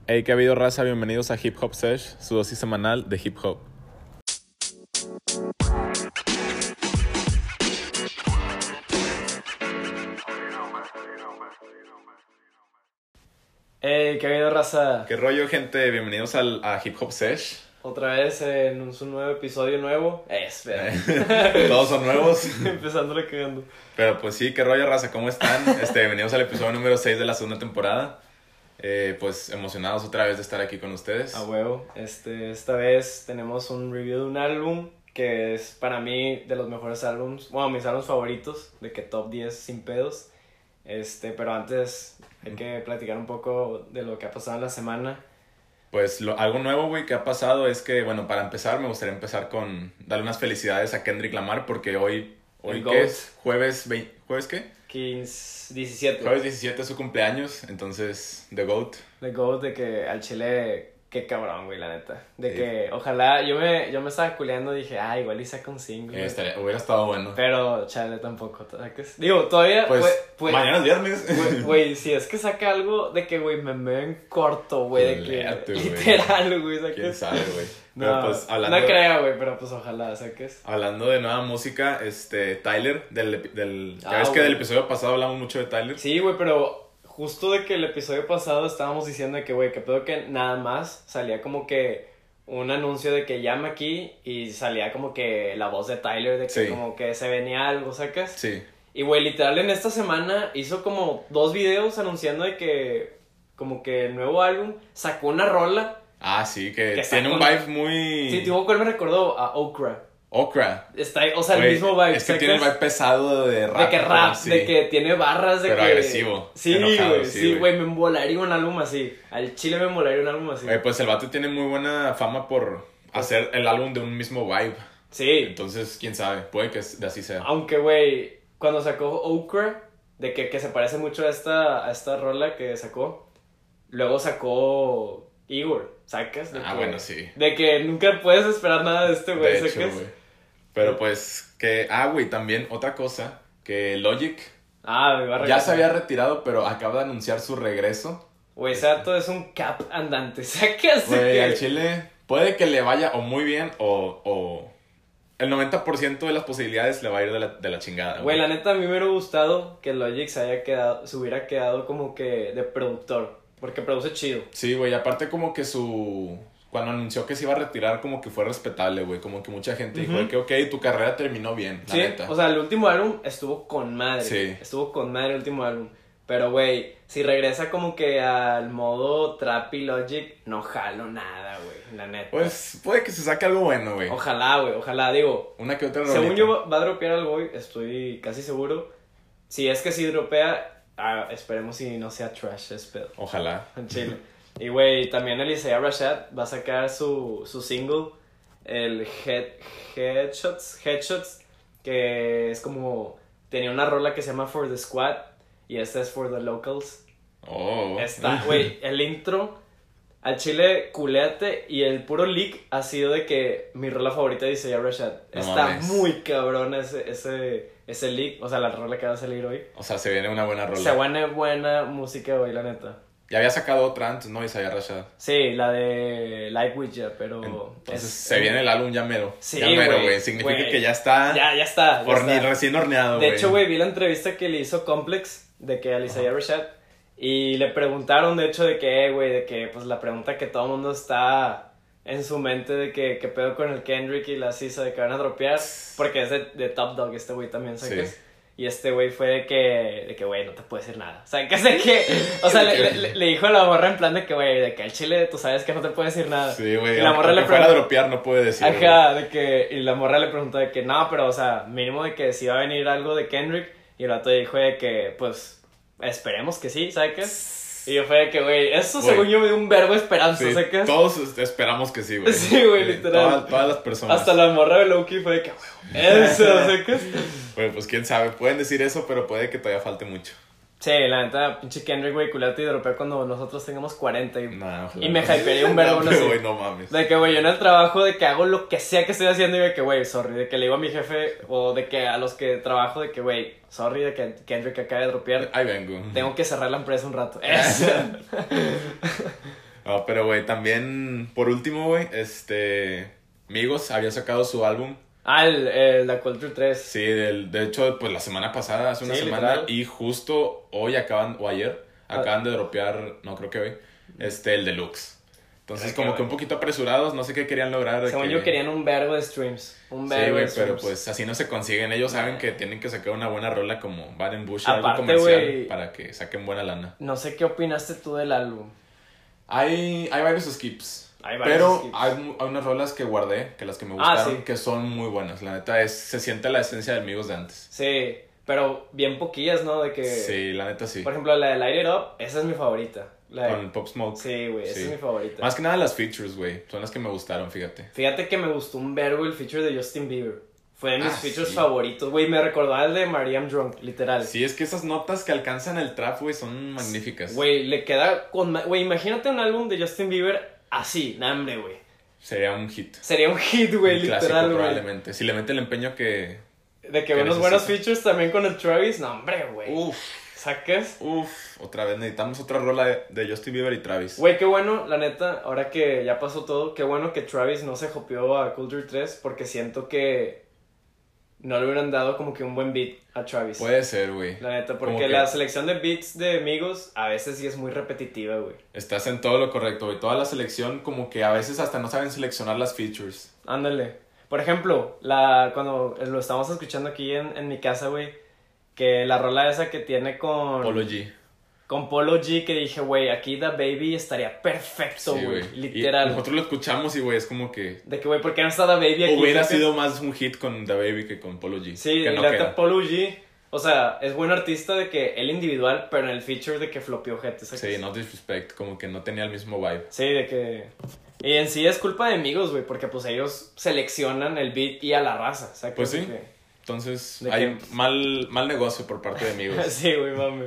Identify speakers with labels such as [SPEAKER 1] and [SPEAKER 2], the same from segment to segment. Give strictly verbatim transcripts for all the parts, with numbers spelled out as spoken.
[SPEAKER 1] Hey, ¿qué ha habido, raza? Bienvenidos a Hip Hop Sesh, su dosis semanal de hip hop.
[SPEAKER 2] Hey, ¿qué ha habido, raza?
[SPEAKER 1] ¿Qué rollo, gente? Bienvenidos al, a Hip Hop Sesh.
[SPEAKER 2] Otra vez en un, un nuevo episodio nuevo. Eh, espera.
[SPEAKER 1] Todos son nuevos.
[SPEAKER 2] Empezándole cagando.
[SPEAKER 1] Pero pues sí, ¿qué rollo, raza? ¿Cómo están? Este, bienvenidos al episodio número seis de la segunda temporada. Eh, pues emocionados otra vez de estar aquí con ustedes.
[SPEAKER 2] A huevo. Este, esta vez tenemos un review de un álbum que es para mí de los mejores álbums. Bueno, mis álbumes favoritos, de que top diez sin pedos. Este, pero antes hay que platicar un poco de lo que ha pasado en la semana.
[SPEAKER 1] Pues lo, algo nuevo, güey, que ha pasado es que, bueno, para empezar me gustaría empezar con darle unas felicidades a Kendrick Lamar porque hoy, hoy ¿qué es? Jueves, veinte, ¿jueves qué?
[SPEAKER 2] quince, diecisiete.
[SPEAKER 1] Jueves diecisiete es su cumpleaños, entonces, The GOAT.
[SPEAKER 2] The GOAT, de que al chile, qué cabrón, güey, la neta. De
[SPEAKER 1] Sí.
[SPEAKER 2] que ojalá, yo me, yo me estaba culeando y dije, ah, igual y saca un single.
[SPEAKER 1] Eh, estaría, hubiera estado bueno.
[SPEAKER 2] Pero, chale, tampoco, ¿sabes? Digo, todavía,
[SPEAKER 1] Pues,
[SPEAKER 2] güey, pues,
[SPEAKER 1] mañana es viernes.
[SPEAKER 2] Güey, güey, si es que saca algo de que, güey, me veo en corto, güey, de que,
[SPEAKER 1] Léate, güey.
[SPEAKER 2] literal, güey, ¿sabes?
[SPEAKER 1] ¿Quién sabe, güey?
[SPEAKER 2] No,
[SPEAKER 1] Pero pues, hablando,
[SPEAKER 2] no creo, güey, pero pues ojalá, ¿sabes?
[SPEAKER 1] hablando de nueva música, este, Tyler, del, del, ya
[SPEAKER 2] Ah,
[SPEAKER 1] ves que
[SPEAKER 2] güey.
[SPEAKER 1] del episodio pasado hablamos mucho de Tyler.
[SPEAKER 2] Sí, güey, pero justo de que el episodio pasado estábamos diciendo de que, güey, que pedo que nada más salía como que un anuncio de que llama aquí y salía como que la voz de Tyler, de que
[SPEAKER 1] Sí.
[SPEAKER 2] como que se venía algo, ¿sacas?
[SPEAKER 1] Sí.
[SPEAKER 2] Y, güey, literal en esta semana hizo como dos videos anunciando de que como que el nuevo álbum sacó una rola.
[SPEAKER 1] Ah, sí, que,
[SPEAKER 2] Que
[SPEAKER 1] tiene un
[SPEAKER 2] sacó-
[SPEAKER 1] vibe muy...
[SPEAKER 2] Sí, tipo, ¿cuál me recordó? A Okra.
[SPEAKER 1] Okra.
[SPEAKER 2] Está, o sea, el
[SPEAKER 1] Güey,
[SPEAKER 2] mismo vibe.
[SPEAKER 1] es que
[SPEAKER 2] ¿sacas?
[SPEAKER 1] tiene el vibe pesado de rap.
[SPEAKER 2] De que rap,
[SPEAKER 1] sí.
[SPEAKER 2] de que tiene barras, de
[SPEAKER 1] Pero
[SPEAKER 2] que...
[SPEAKER 1] agresivo,
[SPEAKER 2] Sí,
[SPEAKER 1] enojado,
[SPEAKER 2] güey,
[SPEAKER 1] sí,
[SPEAKER 2] sí,
[SPEAKER 1] güey.
[SPEAKER 2] güey, me embolaría un álbum así. Al chile me embolaría un álbum así.
[SPEAKER 1] Güey, pues el vato tiene muy buena fama por hacer el álbum de un mismo vibe.
[SPEAKER 2] Sí,
[SPEAKER 1] Entonces, quién sabe, puede que de así sea.
[SPEAKER 2] aunque, güey, cuando sacó Okra, de que, que se parece mucho a esta, a esta rola que sacó, luego sacó Igor, ¿sacas? De
[SPEAKER 1] Ah,
[SPEAKER 2] que-
[SPEAKER 1] bueno, sí.
[SPEAKER 2] De que nunca puedes esperar nada de este güey,
[SPEAKER 1] De hecho,
[SPEAKER 2] ¿sacas?
[SPEAKER 1] güey. Pero pues, que... Ah, güey, también otra cosa, que Logic
[SPEAKER 2] Ah, me va a
[SPEAKER 1] ya
[SPEAKER 2] regresar.
[SPEAKER 1] se había retirado, pero acaba de anunciar su regreso.
[SPEAKER 2] Güey, Sato es un cap andante, ¿sacas? De
[SPEAKER 1] Güey,
[SPEAKER 2] que-
[SPEAKER 1] al Chile puede que le vaya o muy bien o... o el noventa por ciento de las posibilidades le va a ir de la, de la chingada.
[SPEAKER 2] Güey, la neta, a mí me hubiera gustado que Logic se, haya quedado, se hubiera quedado como que de productor, porque produce chido.
[SPEAKER 1] Sí, güey, aparte como que su... Cuando anunció que se iba a retirar, como que fue respetable, güey. Como que mucha gente dijo
[SPEAKER 2] Ujú.
[SPEAKER 1] de que, ok, tu carrera terminó bien, la
[SPEAKER 2] Sí,
[SPEAKER 1] neta.
[SPEAKER 2] o sea, el último álbum estuvo con madre.
[SPEAKER 1] Sí.
[SPEAKER 2] Estuvo con madre el último álbum. Pero, güey, si regresa como que al modo trap y Logic, no jalo nada, güey, la neta.
[SPEAKER 1] Pues puede que se saque algo bueno, güey.
[SPEAKER 2] Ojalá, güey, ojalá, digo.
[SPEAKER 1] Una que otra
[SPEAKER 2] Según
[SPEAKER 1] rolita.
[SPEAKER 2] yo va va a dropear algo hoy, estoy casi seguro. Si es que si dropea, ah, esperemos si no sea trash, es pedo.
[SPEAKER 1] Ojalá.
[SPEAKER 2] En Chile. Y, güey, también Elisea Rashad va a sacar su, su single, el Head, Headshots, Headshots, que es como, tenía una rola que se llama For the Squad, y esta es For the Locals.
[SPEAKER 1] Oh.
[SPEAKER 2] Está, güey, el intro, al chile, culéate, y el puro leak ha sido de que mi rola favorita de Elisea Rashad.
[SPEAKER 1] No
[SPEAKER 2] Está
[SPEAKER 1] mames.
[SPEAKER 2] muy cabrón ese, ese, ese leak, o sea, la rola que va a salir hoy.
[SPEAKER 1] O sea, se viene una buena rola.
[SPEAKER 2] Se buena, buena música hoy, la neta.
[SPEAKER 1] Ya había sacado otra antes, ¿no? Isaiah Rashad.
[SPEAKER 2] Sí, la de Like With Ya, pero...
[SPEAKER 1] Entonces
[SPEAKER 2] es-
[SPEAKER 1] se viene el álbum ya mero.
[SPEAKER 2] Sí,
[SPEAKER 1] ya mero,
[SPEAKER 2] güey,
[SPEAKER 1] güey. Significa
[SPEAKER 2] güey.
[SPEAKER 1] que ya está,
[SPEAKER 2] Ya, ya está. ya
[SPEAKER 1] horne-
[SPEAKER 2] está.
[SPEAKER 1] recién horneado,
[SPEAKER 2] De
[SPEAKER 1] güey.
[SPEAKER 2] hecho, güey, vi la entrevista que le hizo Complex, de que a Isaiah Rashad, y le preguntaron, de hecho, de que, eh, güey, de que, pues, la pregunta que todo el mundo está en su mente, de que, qué pedo con el Kendrick y la Sisa, de que van a dropear, porque es de, de Top Dog este güey también, ¿sabes?
[SPEAKER 1] Sí.
[SPEAKER 2] Y este güey fue de que, de que, güey, no te puedo decir nada. O sea, que sé que, o sea, le, le, le dijo a la morra en plan de que, güey, de que al chile tú sabes que no te puedo decir nada.
[SPEAKER 1] Sí, güey.
[SPEAKER 2] Y la morra
[SPEAKER 1] aunque
[SPEAKER 2] le
[SPEAKER 1] fuera a
[SPEAKER 2] preguntó,
[SPEAKER 1] dropear, no puede decir.
[SPEAKER 2] ajá, de que, y la morra le preguntó de que, no, pero, o sea, mínimo de que si va a venir algo de Kendrick, y el vato dijo de que, pues, esperemos que sí, ¿sabes qué? Y yo fue de que, güey, eso
[SPEAKER 1] Güey.
[SPEAKER 2] según yo me dio un verbo de esperanza,
[SPEAKER 1] Sí,
[SPEAKER 2] ¿sabes qué?
[SPEAKER 1] todos es- esperamos que sí, güey.
[SPEAKER 2] Sí, güey, literal.
[SPEAKER 1] Todas, todas las personas.
[SPEAKER 2] Hasta la morra de Loki fue de que, güey, eso, ¿sabes qué?
[SPEAKER 1] Bueno, pues quién sabe. Pueden decir eso, pero puede que todavía falte mucho.
[SPEAKER 2] Sí, la neta, pinche Kendrick, güey, culate y dropea cuando nosotros tengamos cuarenta y...
[SPEAKER 1] Nah, ojalá
[SPEAKER 2] Y me
[SPEAKER 1] no.
[SPEAKER 2] hypearía un verbo, no
[SPEAKER 1] pero,
[SPEAKER 2] sé.
[SPEAKER 1] güey, no mames.
[SPEAKER 2] De que, güey, yo en el trabajo, de que hago lo que sea que estoy haciendo y de que, güey, sorry, de que le digo a mi jefe o de que a los que trabajo, de que, güey, sorry, de que Kendrick acaba de dropear,
[SPEAKER 1] Ahí vengo.
[SPEAKER 2] tengo que cerrar la empresa un rato. Eso.
[SPEAKER 1] No, pero, güey, también, por último, güey, este... Migos había sacado su álbum.
[SPEAKER 2] Ah, el, el la Culture tres.
[SPEAKER 1] Sí, del, de hecho, pues la semana pasada, hace una
[SPEAKER 2] Sí,
[SPEAKER 1] semana.
[SPEAKER 2] literal.
[SPEAKER 1] Y justo hoy acaban, o ayer, acaban
[SPEAKER 2] Ah.
[SPEAKER 1] de dropear, no creo que hoy, este, el deluxe. Entonces,
[SPEAKER 2] Ay,
[SPEAKER 1] como
[SPEAKER 2] qué
[SPEAKER 1] que un
[SPEAKER 2] bueno.
[SPEAKER 1] poquito apresurados, no sé qué querían lograr. de
[SPEAKER 2] Según
[SPEAKER 1] que...
[SPEAKER 2] yo querían un vergo de streams. Un
[SPEAKER 1] Sí,
[SPEAKER 2] vergo
[SPEAKER 1] güey,
[SPEAKER 2] de
[SPEAKER 1] pero
[SPEAKER 2] streams.
[SPEAKER 1] pues así no se consiguen. Ellos saben que tienen que sacar una buena rola como Baden Bush, algo
[SPEAKER 2] Aparte,
[SPEAKER 1] comercial,
[SPEAKER 2] güey,
[SPEAKER 1] para que saquen buena lana.
[SPEAKER 2] No sé qué opinaste tú del álbum.
[SPEAKER 1] Hay, hay varios skips.
[SPEAKER 2] Hay varios
[SPEAKER 1] pero
[SPEAKER 2] skips.
[SPEAKER 1] Hay, mu- hay unas rolas que guardé, que las que me
[SPEAKER 2] Ah,
[SPEAKER 1] gustaron,
[SPEAKER 2] sí.
[SPEAKER 1] que son muy buenas. La neta, es, se siente la esencia de Amigos de antes.
[SPEAKER 2] Sí, pero bien poquillas, ¿no? De que...
[SPEAKER 1] Sí, la neta sí.
[SPEAKER 2] Por ejemplo, la de Light It Up, esa es mi favorita. La de-
[SPEAKER 1] Con Pop Smoke.
[SPEAKER 2] Sí, güey, esa
[SPEAKER 1] Sí.
[SPEAKER 2] es mi favorita.
[SPEAKER 1] Más que nada las features, güey. Son las que me gustaron, fíjate.
[SPEAKER 2] Fíjate que me gustó un vergo el feature de Justin Bieber. Fue de mis
[SPEAKER 1] Ah,
[SPEAKER 2] features
[SPEAKER 1] sí.
[SPEAKER 2] favoritos, güey. Me recordaba el de Mariam Drunk, literal.
[SPEAKER 1] Sí, es que esas notas que alcanzan el trap, güey, son magníficas.
[SPEAKER 2] Güey, le queda con... ma- Güey, imagínate un álbum de Justin Bieber así, nah, hombre, güey.
[SPEAKER 1] Sería un hit.
[SPEAKER 2] Sería un hit, güey,
[SPEAKER 1] Un clásico,
[SPEAKER 2] literal, güey.
[SPEAKER 1] probablemente. Si le mete el empeño que...
[SPEAKER 2] De que
[SPEAKER 1] que
[SPEAKER 2] unos
[SPEAKER 1] necesita.
[SPEAKER 2] buenos features también con el Travis, no, hombre, güey.
[SPEAKER 1] Uf,
[SPEAKER 2] ¿Sacas?
[SPEAKER 1] uf. Otra vez necesitamos otra rola de, de Justin Bieber y Travis.
[SPEAKER 2] Güey, qué bueno, la neta, ahora que ya pasó todo, qué bueno que Travis no se jopió a Culture tres, porque siento que no le hubieran dado como que un buen beat a Travis.
[SPEAKER 1] Puede ser, güey.
[SPEAKER 2] La neta,
[SPEAKER 1] Como
[SPEAKER 2] porque
[SPEAKER 1] que
[SPEAKER 2] la selección de beats de Amigos a veces sí es muy repetitiva, güey.
[SPEAKER 1] Estás en todo lo correcto, güey. Toda la selección, como que a veces hasta no saben seleccionar las features.
[SPEAKER 2] Ándale. Por ejemplo, la cuando lo estamos escuchando aquí en, en mi casa, güey, que la rola esa que tiene con...
[SPEAKER 1] Polo G.
[SPEAKER 2] Con Polo G, que dije, güey, aquí The Baby estaría perfecto,
[SPEAKER 1] Sí,
[SPEAKER 2] güey.
[SPEAKER 1] güey.
[SPEAKER 2] Literal.
[SPEAKER 1] Y nosotros lo escuchamos y, güey, es como que...
[SPEAKER 2] De que, güey, ¿por qué no está The Baby aquí?
[SPEAKER 1] Hubiera
[SPEAKER 2] ¿Sabes?
[SPEAKER 1] sido más un hit con The Baby que con Polo G.
[SPEAKER 2] Sí,
[SPEAKER 1] que
[SPEAKER 2] y
[SPEAKER 1] no
[SPEAKER 2] la
[SPEAKER 1] queda.
[SPEAKER 2] neta, Polo G, o sea, es buen artista de que él individual, pero en el feature de que flopeó gente, ¿sabes?
[SPEAKER 1] Sí, no disrespect. Como que no tenía el mismo vibe.
[SPEAKER 2] Sí, de que... Y en sí es culpa de Amigos, güey, porque pues ellos seleccionan el beat y a la raza, ¿sabes?
[SPEAKER 1] Pues sí.
[SPEAKER 2] De que-
[SPEAKER 1] Entonces,
[SPEAKER 2] ¿De
[SPEAKER 1] hay
[SPEAKER 2] qué?
[SPEAKER 1] mal, mal negocio por parte de amigos.
[SPEAKER 2] sí, güey, mami.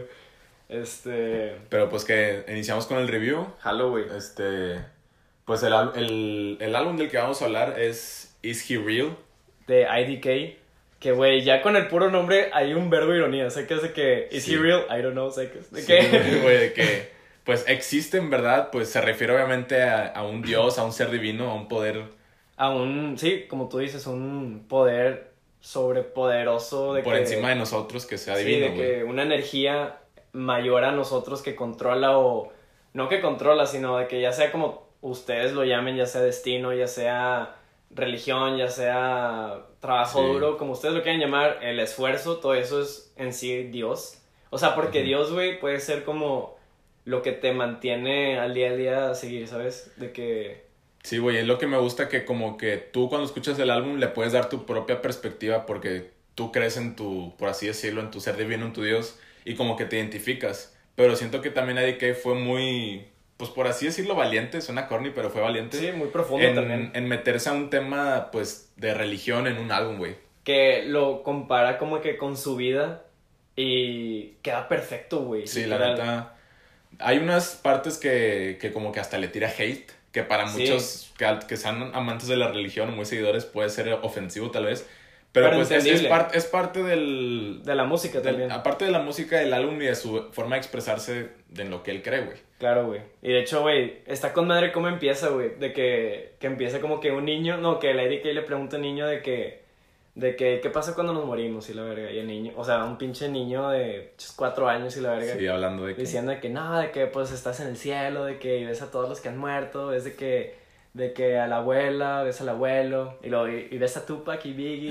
[SPEAKER 2] Este...
[SPEAKER 1] Pero pues que iniciamos con el review.
[SPEAKER 2] Halo, güey.
[SPEAKER 1] Este... Pues el, al- el, el álbum del que vamos a hablar es Is He Real?
[SPEAKER 2] De I D K. Que, güey, ya con el puro nombre hay un verbo de ironía. ¿Sabes qué? Es de que... ¿Is
[SPEAKER 1] Sí.
[SPEAKER 2] he real? I don't know, ¿sabes qué? De
[SPEAKER 1] Sí,
[SPEAKER 2] que...
[SPEAKER 1] güey, de que pues existe en verdad, pues se refiere obviamente a, a un dios, a un ser divino, a un poder
[SPEAKER 2] A un... Sí, como tú dices, un poder sobrepoderoso de
[SPEAKER 1] por
[SPEAKER 2] que...
[SPEAKER 1] encima de nosotros que sea
[SPEAKER 2] Sí,
[SPEAKER 1] divino,
[SPEAKER 2] de
[SPEAKER 1] güey.
[SPEAKER 2] que una energía mayor a nosotros que controla o... No que controla, sino de que ya sea como ustedes lo llamen, ya sea destino, ya sea religión, ya sea trabajo
[SPEAKER 1] Sí.
[SPEAKER 2] duro, como ustedes lo quieran llamar, el esfuerzo, todo eso es en sí Dios. O sea, porque
[SPEAKER 1] Ujú.
[SPEAKER 2] Dios, güey, puede ser como lo que te mantiene al día a día a seguir, ¿sabes? De que...
[SPEAKER 1] Sí, güey, es lo que me gusta que como que tú cuando escuchas el álbum le puedes dar tu propia perspectiva porque tú crees en tu, por así decirlo, en tu ser divino, en tu Dios y como que te identificas. Pero siento que también I D K fue muy, pues por así decirlo, valiente, suena corny, pero fue valiente.
[SPEAKER 2] Sí, muy profundo
[SPEAKER 1] en,
[SPEAKER 2] también.
[SPEAKER 1] en meterse a un tema, pues, de religión en un álbum, güey.
[SPEAKER 2] Que lo compara como que con su vida y queda perfecto, güey.
[SPEAKER 1] Sí, la
[SPEAKER 2] literal.
[SPEAKER 1] neta. Hay unas partes que, que como que hasta le tira hate, que para
[SPEAKER 2] Sí.
[SPEAKER 1] muchos que, que sean amantes de la religión o muy seguidores puede ser ofensivo tal vez. Pero,
[SPEAKER 2] Pero
[SPEAKER 1] pues es, es,
[SPEAKER 2] entendible.
[SPEAKER 1] par- es parte del,
[SPEAKER 2] De la música
[SPEAKER 1] del-
[SPEAKER 2] también.
[SPEAKER 1] aparte de la música del álbum y de su forma de expresarse de en lo que él cree, güey.
[SPEAKER 2] Claro, güey. Y de hecho, güey, está con madre cómo empieza, güey. De que, que empieza como que un niño, no, que Lady K le pregunta a un niño de que, de que, ¿qué pasa cuando nos morimos? Y la verga. Y el niño, o sea, un pinche niño de cuatro años y la verga.
[SPEAKER 1] Sí, hablando de que...
[SPEAKER 2] Diciendo de que no, de que pues estás en el cielo, de que ves a todos los que han muerto, ves de que, de que a la abuela, ves al abuelo, y, luego, y, y ves a Tupac y Biggie.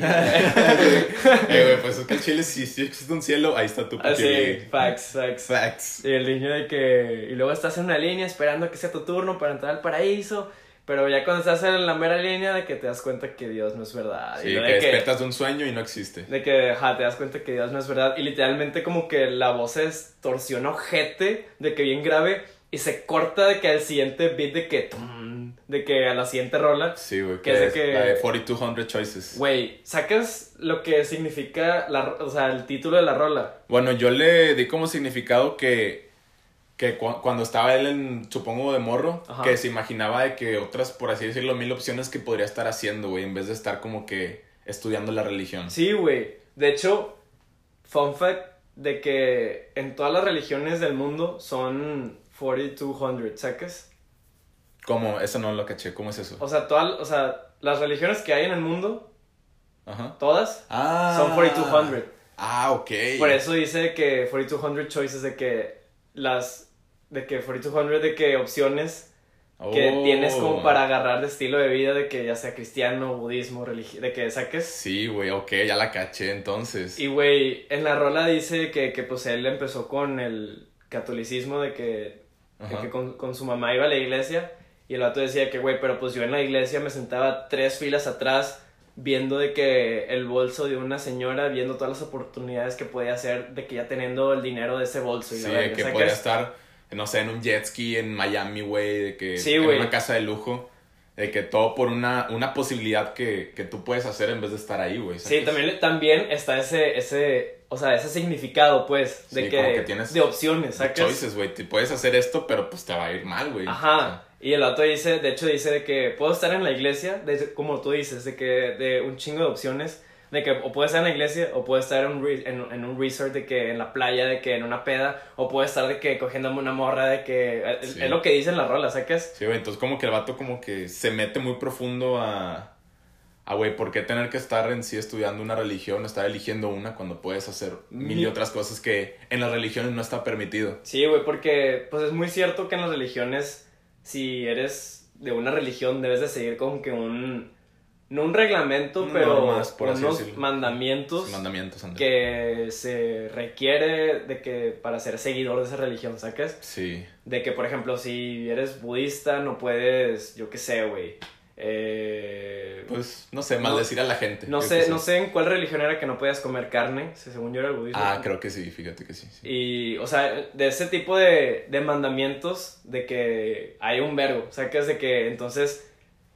[SPEAKER 1] Eh, güey, pues es que el Chile, si, si existe un cielo, ahí está tu
[SPEAKER 2] Así,
[SPEAKER 1] Pokéball.
[SPEAKER 2] facts, facts.
[SPEAKER 1] Facts.
[SPEAKER 2] Y el niño de que... Y luego estás en una línea esperando que sea tu turno para entrar al paraíso. Pero ya cuando estás en la mera línea de que te das cuenta que Dios no es verdad.
[SPEAKER 1] Sí,
[SPEAKER 2] y
[SPEAKER 1] que
[SPEAKER 2] luego de que,
[SPEAKER 1] despiertas de un sueño y no existe.
[SPEAKER 2] de que, ajá, te das cuenta que Dios no es verdad. Y literalmente como que la voz se distorsiona ojete, de que bien grave. Y se corta de que al siguiente beat de que... tum, de que a la siguiente rola.
[SPEAKER 1] Sí, güey,
[SPEAKER 2] Que
[SPEAKER 1] que
[SPEAKER 2] es de
[SPEAKER 1] es
[SPEAKER 2] que-
[SPEAKER 1] la de forty two hundred Choices.
[SPEAKER 2] Güey, ¿sacas lo que significa la, o sea, el título de la rola?
[SPEAKER 1] Bueno, yo le di como significado que, que cu- cuando estaba él en, supongo, de morro,
[SPEAKER 2] Ajá.
[SPEAKER 1] que se imaginaba de que otras, por así decirlo, mil opciones que podría estar haciendo, güey, en vez de estar como que estudiando la religión.
[SPEAKER 2] Sí, güey. De hecho, fun fact de que en todas las religiones del mundo son forty two hundred, ¿sacas?
[SPEAKER 1] ¿Cómo? Eso no lo caché. ¿Cómo es eso?
[SPEAKER 2] O sea, todas, o sea, las religiones que hay en el mundo,
[SPEAKER 1] Ajá.
[SPEAKER 2] todas,
[SPEAKER 1] Ah.
[SPEAKER 2] son forty-two hundred.
[SPEAKER 1] Ah, ok.
[SPEAKER 2] Por eso dice que forty-two hundred choices, de que las, de que forty-two hundred, de que opciones que
[SPEAKER 1] Oh.
[SPEAKER 2] tienes como para agarrar de estilo de vida, de que ya sea cristiano, budismo, religio, de que saques.
[SPEAKER 1] Sí, güey, ok, ya la caché entonces.
[SPEAKER 2] Y, güey, en la rola dice que, que pues él empezó con el catolicismo, de que, de
[SPEAKER 1] Ajá.
[SPEAKER 2] que con, con su mamá iba a la iglesia, y el vato decía que, güey, pero pues yo en la iglesia me sentaba tres filas atrás, viendo de que el bolso de una señora, viendo todas las oportunidades que podía hacer, de que ya teniendo el dinero de ese bolso. Y
[SPEAKER 1] Sí,
[SPEAKER 2] la verga,
[SPEAKER 1] que
[SPEAKER 2] ¿sacas?
[SPEAKER 1] podría estar, no sé, en un jet ski en Miami, güey, de que
[SPEAKER 2] Sí,
[SPEAKER 1] en
[SPEAKER 2] güey.
[SPEAKER 1] una casa de lujo, de que todo por una, una posibilidad que, que tú puedes hacer en vez de estar ahí, güey.
[SPEAKER 2] Sí,
[SPEAKER 1] ¿sacas?
[SPEAKER 2] también, también está ese, ese, o sea, ese significado, pues, de
[SPEAKER 1] Sí,
[SPEAKER 2] que,
[SPEAKER 1] como que tienes
[SPEAKER 2] de opciones,
[SPEAKER 1] De
[SPEAKER 2] ¿sacas?
[SPEAKER 1] choices, güey, te puedes hacer esto, pero pues te va a ir mal, güey.
[SPEAKER 2] Ajá, y el vato dice, de hecho dice de que puedo estar en la iglesia, de, como tú dices, de que de un chingo de opciones, de que o puedo estar en la iglesia, o puedo estar en un, re, en, en un resort, de que en la playa, de que en una peda, o puedo estar de que cogiéndome una morra, de que,
[SPEAKER 1] Sí.
[SPEAKER 2] es lo que dice en la rola, ¿sacas?
[SPEAKER 1] Sí, güey, entonces como que el vato como que se mete muy profundo a... A, güey, ¿por qué tener que estar en sí estudiando una religión, estar eligiendo una cuando puedes hacer mil y
[SPEAKER 2] Mi-
[SPEAKER 1] otras cosas que en las religiones no está permitido?
[SPEAKER 2] Sí, güey, porque pues es muy cierto que en las religiones, si eres de una religión, debes de seguir como que un, no un reglamento,
[SPEAKER 1] Unas
[SPEAKER 2] pero
[SPEAKER 1] normas, por así
[SPEAKER 2] unos
[SPEAKER 1] decirlo.
[SPEAKER 2] mandamientos
[SPEAKER 1] Sí, mandamientos, anda.
[SPEAKER 2] que se requiere de que para ser seguidor de esa religión, ¿sacas?
[SPEAKER 1] Sí.
[SPEAKER 2] De que, por ejemplo, si eres budista, no puedes, yo qué sé, güey. Eh,
[SPEAKER 1] Pues, no sé, maldecir a la gente.
[SPEAKER 2] no
[SPEAKER 1] yo
[SPEAKER 2] sé,
[SPEAKER 1] qué
[SPEAKER 2] no sé en cuál religión era que no podías comer carne, si según yo era el budismo.
[SPEAKER 1] Ah, creo que sí, fíjate que sí. sí.
[SPEAKER 2] Y, o sea, de ese tipo de, de mandamientos, de que hay un verbo, ¿sacas? De que entonces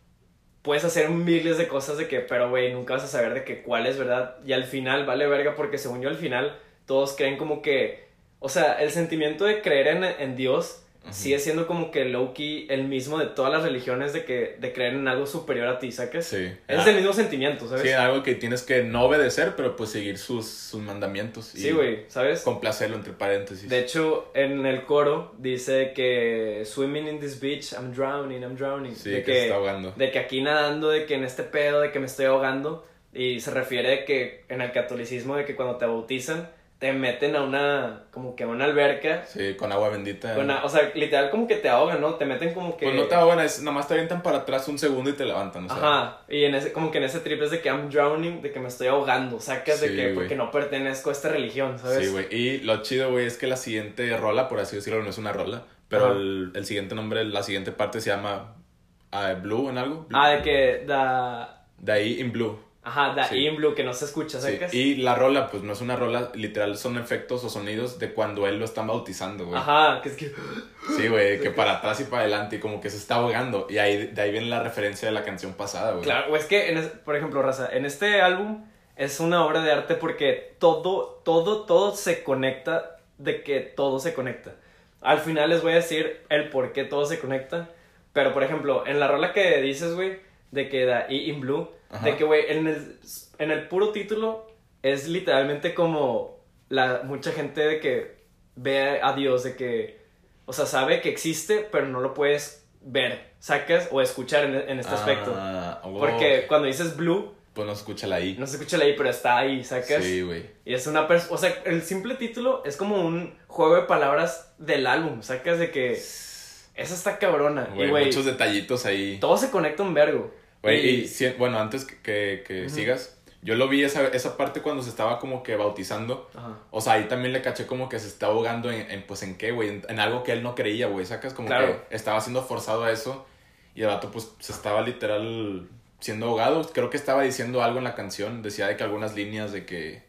[SPEAKER 2] puedes hacer miles de cosas de que, pero güey, nunca vas a saber de que cuál es verdad. Y al final vale verga porque según yo al final todos creen como que, o sea, el sentimiento de creer en, en Dios
[SPEAKER 1] Ujú.
[SPEAKER 2] sigue siendo como que low-key el mismo de todas las religiones, de que de creer en algo superior a ti, ¿sacas?
[SPEAKER 1] Sí.
[SPEAKER 2] Es
[SPEAKER 1] Ah,
[SPEAKER 2] el mismo sentimiento, ¿sabes?
[SPEAKER 1] Sí, algo que tienes que no obedecer, pero pues seguir sus, sus mandamientos. y
[SPEAKER 2] Sí, güey, ¿sabes?
[SPEAKER 1] Complacerlo entre paréntesis.
[SPEAKER 2] De hecho, en el coro dice que swimming in this beach, I'm drowning, I'm drowning.
[SPEAKER 1] Sí,
[SPEAKER 2] de
[SPEAKER 1] que se está ahogando.
[SPEAKER 2] De que aquí nadando, de que en este pedo, de que me estoy ahogando. Y se refiere de que en el catolicismo, de que cuando te bautizan, te meten a una, como que a una alberca.
[SPEAKER 1] Sí, con agua bendita.
[SPEAKER 2] Con a- o sea, literal como que te ahogan, ¿no? Te meten como que...
[SPEAKER 1] Pues no te ahogan, es, nomás te avientan para atrás un segundo y te levantan, o sea.
[SPEAKER 2] Ajá, y en ese, como que en ese trip es de que I'm drowning, de que me estoy ahogando, sacas de
[SPEAKER 1] Sí,
[SPEAKER 2] que
[SPEAKER 1] güey.
[SPEAKER 2] porque no pertenezco a esta religión, ¿sabes?
[SPEAKER 1] Sí, güey. Y lo chido, güey, es que la siguiente rola, por así decirlo, no es una rola, pero
[SPEAKER 2] Ajá.
[SPEAKER 1] el, el siguiente nombre, la siguiente parte se llama ah, Blue en algo. Blue.
[SPEAKER 2] Ah, de que da...
[SPEAKER 1] De ahí in Blue.
[SPEAKER 2] Ajá, da
[SPEAKER 1] Sí.
[SPEAKER 2] in blue, que no se escucha,
[SPEAKER 1] Sí.
[SPEAKER 2] ¿sacas?
[SPEAKER 1] Y la rola, pues no es una rola, literal son efectos o sonidos de cuando él lo están bautizando, güey.
[SPEAKER 2] Ajá, que es que...
[SPEAKER 1] Sí, güey, que para atrás y para adelante y como que se está ahogando. Y ahí, de ahí viene la referencia de la canción pasada, güey.
[SPEAKER 2] Claro, o es que, en es- por ejemplo, Raza, en este álbum es una obra de arte porque todo, todo, todo se conecta, de que todo se conecta. Al final les voy a decir el por qué todo se conecta, pero, por ejemplo, en la rola que dices, güey, de que da E in Blue,
[SPEAKER 1] Ajá.
[SPEAKER 2] de que, güey, en el, en el puro título es literalmente como la mucha gente de que ve a Dios, de que, o sea, sabe que existe, pero no lo puedes ver, sacas, o escuchar en, en este aspecto.
[SPEAKER 1] Ah, oh,
[SPEAKER 2] Porque cuando dices blue,
[SPEAKER 1] pues no se escucha la I.
[SPEAKER 2] no se escucha la I, pero está ahí, ¿sacas?
[SPEAKER 1] Sí, güey.
[SPEAKER 2] Y es una persona, o sea, el simple título es como un juego de palabras del álbum, ¿sacas? De que esa está cabrona.
[SPEAKER 1] Güey,
[SPEAKER 2] y, güey,
[SPEAKER 1] muchos detallitos ahí.
[SPEAKER 2] todo se conecta un vergo.
[SPEAKER 1] Güey,
[SPEAKER 2] y,
[SPEAKER 1] y si- bueno, antes que, que, que
[SPEAKER 2] Ujú.
[SPEAKER 1] sigas, yo lo vi esa, esa parte cuando se estaba como que bautizando.
[SPEAKER 2] Ajá.
[SPEAKER 1] O sea, ahí también le caché como que se está ahogando en, en, pues, ¿en qué, güey? En, en algo que él no creía, güey, ¿sacas? Como
[SPEAKER 2] Claro.
[SPEAKER 1] que estaba siendo forzado a eso y el vato, pues, se estaba literal siendo ahogado. Creo que estaba diciendo algo en la canción, decía de que algunas líneas de que...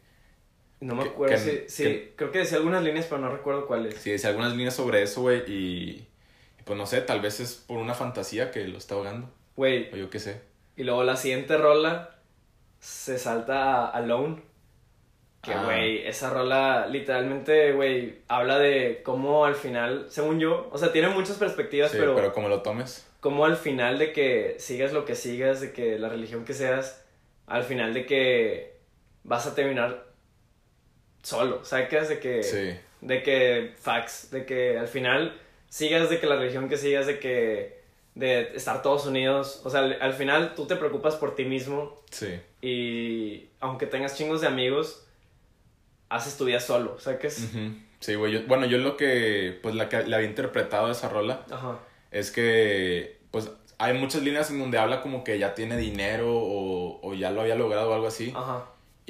[SPEAKER 2] No me
[SPEAKER 1] que-
[SPEAKER 2] acuerdo,
[SPEAKER 1] que-
[SPEAKER 2] sí, sí,
[SPEAKER 1] que-
[SPEAKER 2] creo que decía algunas líneas, pero no recuerdo cuáles.
[SPEAKER 1] Sí, decía algunas líneas sobre eso, güey, y, y pues no sé, tal vez es por una fantasía que lo está ahogando,
[SPEAKER 2] Güey,
[SPEAKER 1] o yo qué sé.
[SPEAKER 2] y luego la siguiente rola se salta a Alone. Que,
[SPEAKER 1] Ah.
[SPEAKER 2] güey, esa rola literalmente, güey, habla de cómo al final, según yo, o sea, tiene muchas perspectivas,
[SPEAKER 1] Sí,
[SPEAKER 2] pero,
[SPEAKER 1] pero como lo tomes.
[SPEAKER 2] cómo al final de que sigas lo que sigas, de que la religión que seas, al final de que vas a terminar solo, ¿sacas? De que,
[SPEAKER 1] Sí.
[SPEAKER 2] de que facts, de que al final sigas de que la religión que sigas, de que de estar todos unidos. O sea, al, al final tú te preocupas por ti mismo.
[SPEAKER 1] Sí.
[SPEAKER 2] Y aunque tengas chingos de amigos, haces tu vida solo, ¿sabes?
[SPEAKER 1] Uh-huh. Sí, güey. Yo, bueno, yo lo que, pues, la que le había interpretado esa rola,
[SPEAKER 2] Ajá.
[SPEAKER 1] es que, pues, hay muchas líneas en donde habla como que ya tiene dinero o, o ya lo había logrado o algo así.
[SPEAKER 2] Ajá.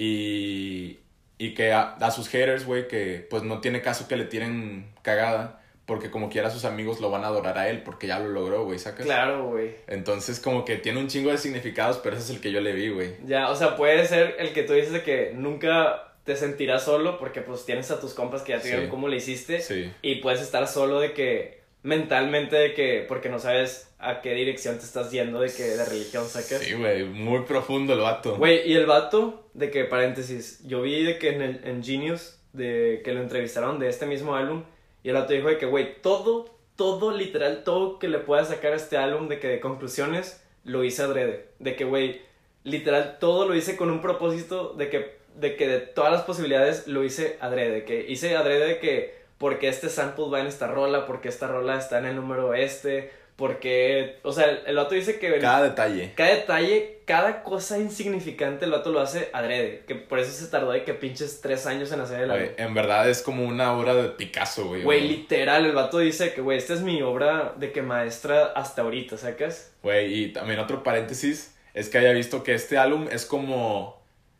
[SPEAKER 1] Y, y que a, a sus haters, güey, que, pues, no tiene caso que le tiren cagada, porque como quiera sus amigos lo van a adorar a él, porque ya lo logró, güey, ¿sacas?
[SPEAKER 2] Claro, güey.
[SPEAKER 1] Entonces, como que tiene un chingo de significados, pero ese es el que yo le vi, güey.
[SPEAKER 2] Ya, o sea, puede ser el que tú dices de que nunca te sentirás solo porque pues tienes a tus compas que ya te vieron
[SPEAKER 1] Sí.
[SPEAKER 2] cómo le hiciste.
[SPEAKER 1] Sí.
[SPEAKER 2] Y puedes estar solo de que mentalmente de que porque no sabes a qué dirección te estás yendo de que de religión, ¿sacas?
[SPEAKER 1] Sí, güey, muy profundo el vato.
[SPEAKER 2] Güey, y el vato, de que, paréntesis, yo vi de que en, el, en Genius, de que lo entrevistaron de este mismo álbum, y el vato dijo de que, güey, todo, todo, literal, todo que le pueda sacar a este álbum de que de conclusiones, lo hice adrede. De que, güey, literal, todo lo hice con un propósito de que, de que de todas las posibilidades lo hice adrede. De que hice adrede de que, porque este sample va en esta rola, porque esta rola está en el número este, porque, o sea, el, el vato dice que...
[SPEAKER 1] Cada detalle.
[SPEAKER 2] Cada detalle, cada cosa insignificante, el vato lo hace adrede. Que por eso se tardó de que pinches tres años en hacer el álbum.
[SPEAKER 1] Güey, en verdad es como una obra de Picasso, güey.
[SPEAKER 2] Güey, literal, el vato dice que, güey, esta es mi obra de que maestra hasta ahorita, ¿sacas?
[SPEAKER 1] Güey, y también otro paréntesis es que haya visto que este álbum es como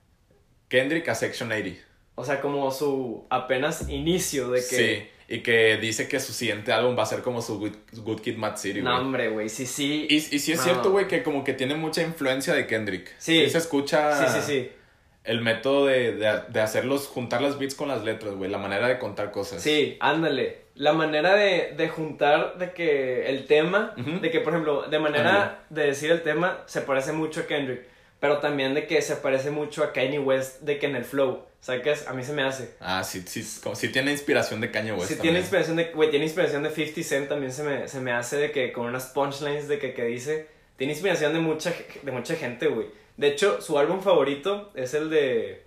[SPEAKER 1] Kendrick a Section ochenta.
[SPEAKER 2] O sea, como su apenas inicio de que...
[SPEAKER 1] Sí, y que dice que su siguiente álbum va a ser como su Good, Good Kid, Mad City, güey.
[SPEAKER 2] No, hombre, güey, sí, sí.
[SPEAKER 1] Y, y sí es
[SPEAKER 2] no.
[SPEAKER 1] cierto, güey, que como que tiene mucha influencia de Kendrick.
[SPEAKER 2] Sí.
[SPEAKER 1] Sí se escucha
[SPEAKER 2] Sí, sí, sí.
[SPEAKER 1] el método de, de, de hacerlos, juntar las beats con las letras, güey. La manera de contar cosas.
[SPEAKER 2] Sí, ándale. La manera de, de juntar de que el tema,
[SPEAKER 1] Ujú.
[SPEAKER 2] de que, por ejemplo, de manera de decir el tema, se parece mucho a Kendrick. Pero también de que se parece mucho a Kanye West, de que en el flow, ¿sabes? A mí se me hace.
[SPEAKER 1] Ah, sí, sí, como, sí tiene inspiración de Kanye West
[SPEAKER 2] Si
[SPEAKER 1] también.
[SPEAKER 2] tiene inspiración de, güey, tiene inspiración de fifty Cent, también se me, se me hace de que con unas punchlines de que, que dice, tiene inspiración de mucha, de mucha gente, güey. De hecho, su álbum favorito es el de,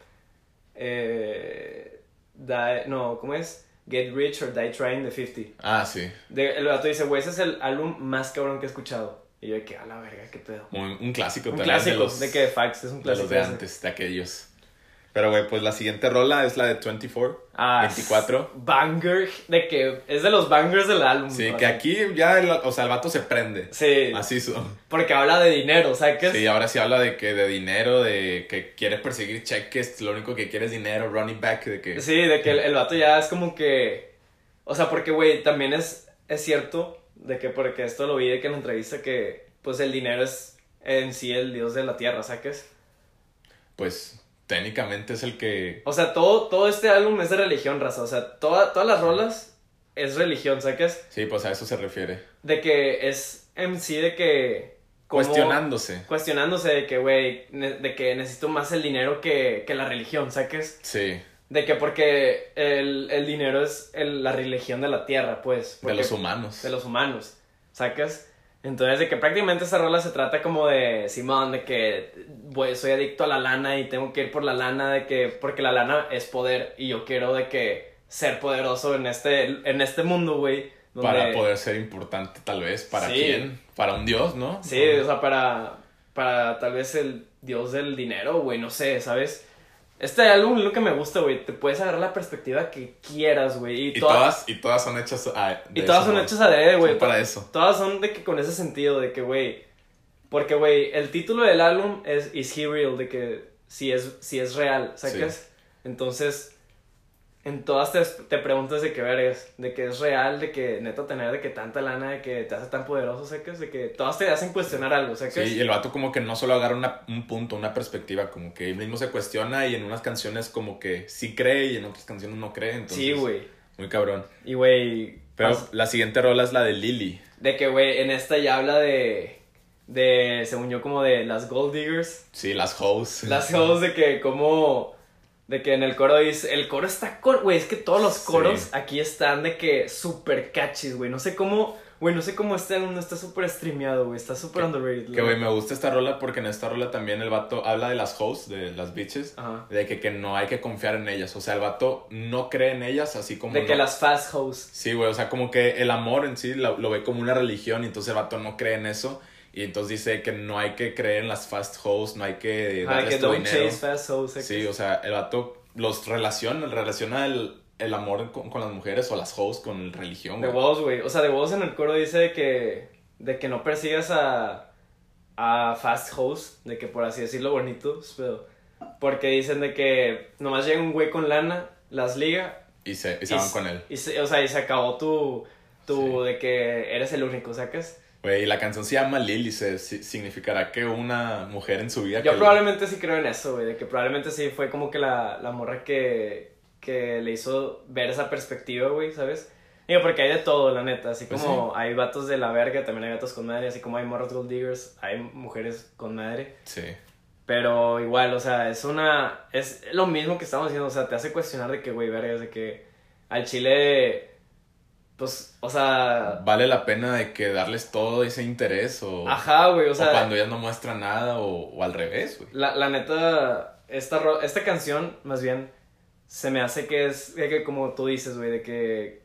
[SPEAKER 2] eh, Die, no, ¿cómo es? Get Rich or Die Trying de fifty.
[SPEAKER 1] Ah, sí.
[SPEAKER 2] De, el vato dice, güey, ese es el álbum más cabrón que he escuchado. Y yo de que, a la verga, qué pedo.
[SPEAKER 1] Un, un clásico
[SPEAKER 2] Un
[SPEAKER 1] también.
[SPEAKER 2] clásico,
[SPEAKER 1] de, los,
[SPEAKER 2] de que Fax es un
[SPEAKER 1] de
[SPEAKER 2] clásico.
[SPEAKER 1] los de
[SPEAKER 2] ese.
[SPEAKER 1] antes, de aquellos. Pero, güey, pues la siguiente rola es la de veinticuatro.
[SPEAKER 2] Ah,
[SPEAKER 1] veinticuatro.
[SPEAKER 2] Banger, de que es de los bangers del álbum.
[SPEAKER 1] Sí,
[SPEAKER 2] ¿no?
[SPEAKER 1] que aquí ya, el, o sea, el vato se prende.
[SPEAKER 2] Sí.
[SPEAKER 1] Así son.
[SPEAKER 2] Porque habla de dinero, ¿sabes?
[SPEAKER 1] Sí, ahora sí habla de que de dinero, de que quiere perseguir cheques, lo único que quiere es dinero, running back, de que...
[SPEAKER 2] Sí, de que el, el vato ya es como que... O sea, porque, güey, también es, es cierto de que, porque esto lo vi de que en la entrevista que, pues, el dinero es en sí el dios de la tierra, ¿sabes?
[SPEAKER 1] Pues, técnicamente es el que...
[SPEAKER 2] O sea, todo, todo este álbum es de religión, raza. O sea, toda, todas las rolas es religión, ¿sabes?
[SPEAKER 1] Sí, pues a eso se refiere.
[SPEAKER 2] De que es en sí de que... como-
[SPEAKER 1] Cuestionándose.
[SPEAKER 2] Cuestionándose de que, güey, ne- de que necesito más el dinero que, que la religión, ¿sabes?
[SPEAKER 1] Sí,
[SPEAKER 2] De que porque el, el dinero es el- la religión de la tierra, pues.
[SPEAKER 1] de
[SPEAKER 2] Porque-
[SPEAKER 1] los humanos.
[SPEAKER 2] de los humanos, ¿sacas? Entonces, de que prácticamente esta rola se trata como de Simón, de que güey, soy adicto a la lana y tengo que ir por la lana, de que porque la lana es poder y yo quiero de que ser poderoso en este, en este mundo, güey. donde-
[SPEAKER 1] Para poder ser importante, tal vez. ¿Para
[SPEAKER 2] Sí.
[SPEAKER 1] quién? Para un dios, ¿no?
[SPEAKER 2] Sí, o sea, para, para tal vez el dios del dinero, güey, no sé, ¿sabes? Este álbum es lo que me gusta, güey. Te puedes agarrar la perspectiva que quieras, güey. Y,
[SPEAKER 1] Y
[SPEAKER 2] todas,
[SPEAKER 1] todas, y todas son hechas a,
[SPEAKER 2] y
[SPEAKER 1] de
[SPEAKER 2] todas
[SPEAKER 1] eso,
[SPEAKER 2] son
[SPEAKER 1] ¿no?
[SPEAKER 2] hechas adrede, güey.
[SPEAKER 1] Son para eso.
[SPEAKER 2] Todas son de que con ese sentido, de que, güey. Porque, güey, el título del álbum es Is He Real? De que si es, si es real, ¿sacas? Entonces, en todas te, te preguntas de qué vergas, de que es real, de que neta tener de que tanta lana, de que te hace tan poderoso, ¿sacas? De que todas te hacen cuestionar algo, ¿sacas?
[SPEAKER 1] Sí, y el vato como que no solo agarra una, un punto, una perspectiva, como que él mismo se cuestiona y en unas canciones como que sí cree y en otras canciones no cree, entonces...
[SPEAKER 2] Sí, güey.
[SPEAKER 1] Muy cabrón.
[SPEAKER 2] Y, güey...
[SPEAKER 1] Pero
[SPEAKER 2] pas-
[SPEAKER 1] la siguiente rola es la de Lily.
[SPEAKER 2] De que, güey, en esta ya habla de... De, según yo, como de las gold diggers.
[SPEAKER 1] Sí, las hoes.
[SPEAKER 2] Las hoes de que como... De que en el coro dice... El coro está con... Güey, es que todos los coros
[SPEAKER 1] Sí.
[SPEAKER 2] aquí están de que super catchy, güey. No sé cómo... Güey, Güey, no sé cómo este álbum no está súper streameado, güey. Está súper underrated.
[SPEAKER 1] Que, güey, me gusta esta rola porque en esta rola también el vato habla de las hoes, de las bitches.
[SPEAKER 2] Ajá.
[SPEAKER 1] De que, que no hay que confiar en ellas. O sea, el vato no cree en ellas, así como...
[SPEAKER 2] De
[SPEAKER 1] no...
[SPEAKER 2] que las fast hoes.
[SPEAKER 1] Sí, güey, o sea, como que el amor en sí lo, lo ve como una religión y entonces el vato no cree en eso. Y entonces dice que no hay que creer en las fast hoes, no hay que darles
[SPEAKER 2] Ah, que
[SPEAKER 1] tu
[SPEAKER 2] don't
[SPEAKER 1] dinero.
[SPEAKER 2] chase fast hoes.
[SPEAKER 1] Sí, o sea, el vato los relaciona, relaciona el... el amor con, con las mujeres o las hoes con religión,
[SPEAKER 2] De
[SPEAKER 1] güey.
[SPEAKER 2] Woz, güey. O sea, de Woz en el coro dice de que, de que no persigas a, a fast hoes, de que por así decirlo bonitos, pero porque dicen de que nomás llega un güey con lana, las liga
[SPEAKER 1] Y se, y se
[SPEAKER 2] y
[SPEAKER 1] van
[SPEAKER 2] s-
[SPEAKER 1] con él.
[SPEAKER 2] Y se, o sea, y se acabó tu, tu
[SPEAKER 1] Sí.
[SPEAKER 2] de que eres el único, ¿sacas?
[SPEAKER 1] Güey, y la canción se llama Lily, se, si- significará que una mujer en su vida...
[SPEAKER 2] Yo
[SPEAKER 1] que
[SPEAKER 2] probablemente sí creo en eso, güey, de que probablemente sí fue como que la, la morra que, que le hizo ver esa perspectiva, güey, ¿sabes? Digo, porque hay de todo, la neta, así
[SPEAKER 1] Pues
[SPEAKER 2] como hay vatos de la verga, también hay vatos con madre, así como hay morras gold diggers, hay mujeres con madre,
[SPEAKER 1] Sí.
[SPEAKER 2] pero igual, o sea, es una, es lo mismo que estamos diciendo, o sea, te hace cuestionar de que, güey, verga, de que al chile, pues, o sea...
[SPEAKER 1] ¿Vale la pena de que darles todo ese interés o...
[SPEAKER 2] Ajá, güey, o
[SPEAKER 1] o
[SPEAKER 2] sea...
[SPEAKER 1] cuando ellas no muestran nada o, o al revés, güey?
[SPEAKER 2] La, la neta, esta, ro- esta canción, más bien, se me hace que es, de que como tú dices, güey, de que,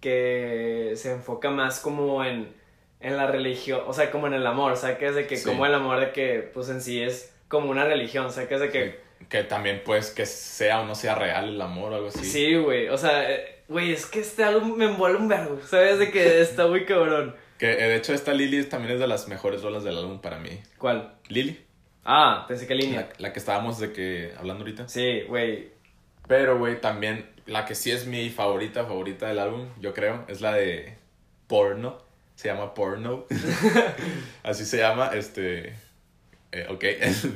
[SPEAKER 2] que se enfoca más como en, en la religión, o sea, como en el amor, ¿sabes? De que
[SPEAKER 1] Sí.
[SPEAKER 2] como el amor de que, pues en sí es como una religión, ¿sabes? De que...
[SPEAKER 1] Que, que también, pues, que sea o no sea real el amor o algo así.
[SPEAKER 2] Sí, güey, o sea, eh, güey, es que este álbum me envuelve un vergo, ¿sabes? De que está muy cabrón.
[SPEAKER 1] Que, eh, de hecho, esta Lily también es de las mejores rolas del álbum para mí.
[SPEAKER 2] ¿Cuál?
[SPEAKER 1] Lily,
[SPEAKER 2] Ah, pensé que línea.
[SPEAKER 1] la, la que estábamos de que hablando ahorita.
[SPEAKER 2] Sí, güey.
[SPEAKER 1] Pero, güey, también la que sí es mi favorita, favorita del álbum, yo creo, es la de Porno. Se llama Porno. Así se llama, este... eh, ok.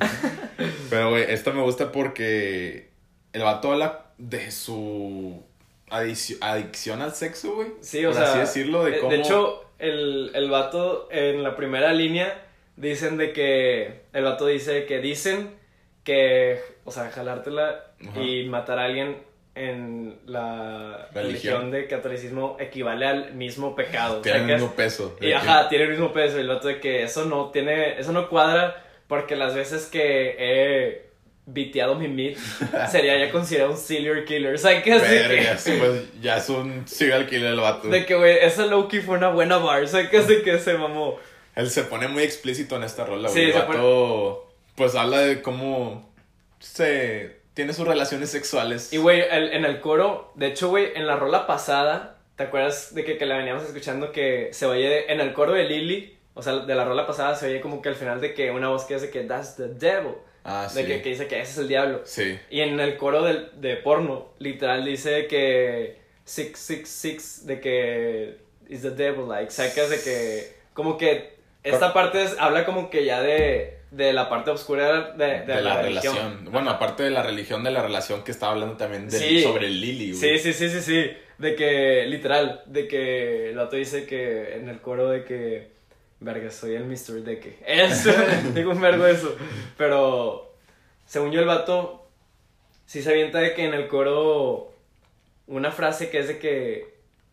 [SPEAKER 1] Pero, güey, esta me gusta porque el vato habla de su adicio- adicción al sexo, güey.
[SPEAKER 2] Sí, o
[SPEAKER 1] por
[SPEAKER 2] sea,
[SPEAKER 1] así decirlo, de
[SPEAKER 2] eh,
[SPEAKER 1] cómo...
[SPEAKER 2] de hecho, el, el vato en la primera línea dicen de que, el vato dice que dicen que, o sea, jalártela
[SPEAKER 1] Ajá.
[SPEAKER 2] y matar a alguien en la
[SPEAKER 1] Religión.
[SPEAKER 2] religión de catolicismo equivale al mismo pecado.
[SPEAKER 1] tiene el
[SPEAKER 2] ¿sacas?
[SPEAKER 1] mismo peso. de
[SPEAKER 2] Y
[SPEAKER 1] que-
[SPEAKER 2] ajá, tiene el mismo peso. Y el vato de que eso no tiene, eso no cuadra porque las veces que he viteado mi meat sería ya considerado un serial killer. ¿Sabes qué? Así que-
[SPEAKER 1] Verga, sí, pues, ya es un serial killer el vato.
[SPEAKER 2] de que, güey, esa Loki fue una buena bar, ¿sabes qué? Así que se mamó.
[SPEAKER 1] Él se pone muy explícito en esta rola,
[SPEAKER 2] Sí,
[SPEAKER 1] güey.
[SPEAKER 2] se
[SPEAKER 1] el vato, pues, habla de cómo se... tiene sus relaciones sexuales.
[SPEAKER 2] Y, güey, el- en el coro, de hecho, güey, en la rola pasada, ¿te acuerdas de que, que la veníamos escuchando que se oye en el coro de Lily? O sea, de la rola pasada se oye como que al final de que una voz que dice que that's the devil.
[SPEAKER 1] Ah,
[SPEAKER 2] De
[SPEAKER 1] sí.
[SPEAKER 2] que, que dice que ese es el diablo.
[SPEAKER 1] Sí.
[SPEAKER 2] Y en el coro del, de porno, literal dice que six six six, de que is the devil, like, sacas de que, como que esta parte es- habla como que ya de, de la parte oscura de, de,
[SPEAKER 1] De,
[SPEAKER 2] la,
[SPEAKER 1] la,
[SPEAKER 2] religión.
[SPEAKER 1] relación. Bueno, aparte de la religión, de la relación que estaba hablando también de,
[SPEAKER 2] Sí.
[SPEAKER 1] sobre Lily, güey.
[SPEAKER 2] Sí, sí, sí, sí, sí. De que, literal, de que el vato dice que en el coro de que, verga, soy el mister de que. Eso, digo un vergo eso. Pero, según yo, el vato sí se avienta de que en el coro una frase que es de que,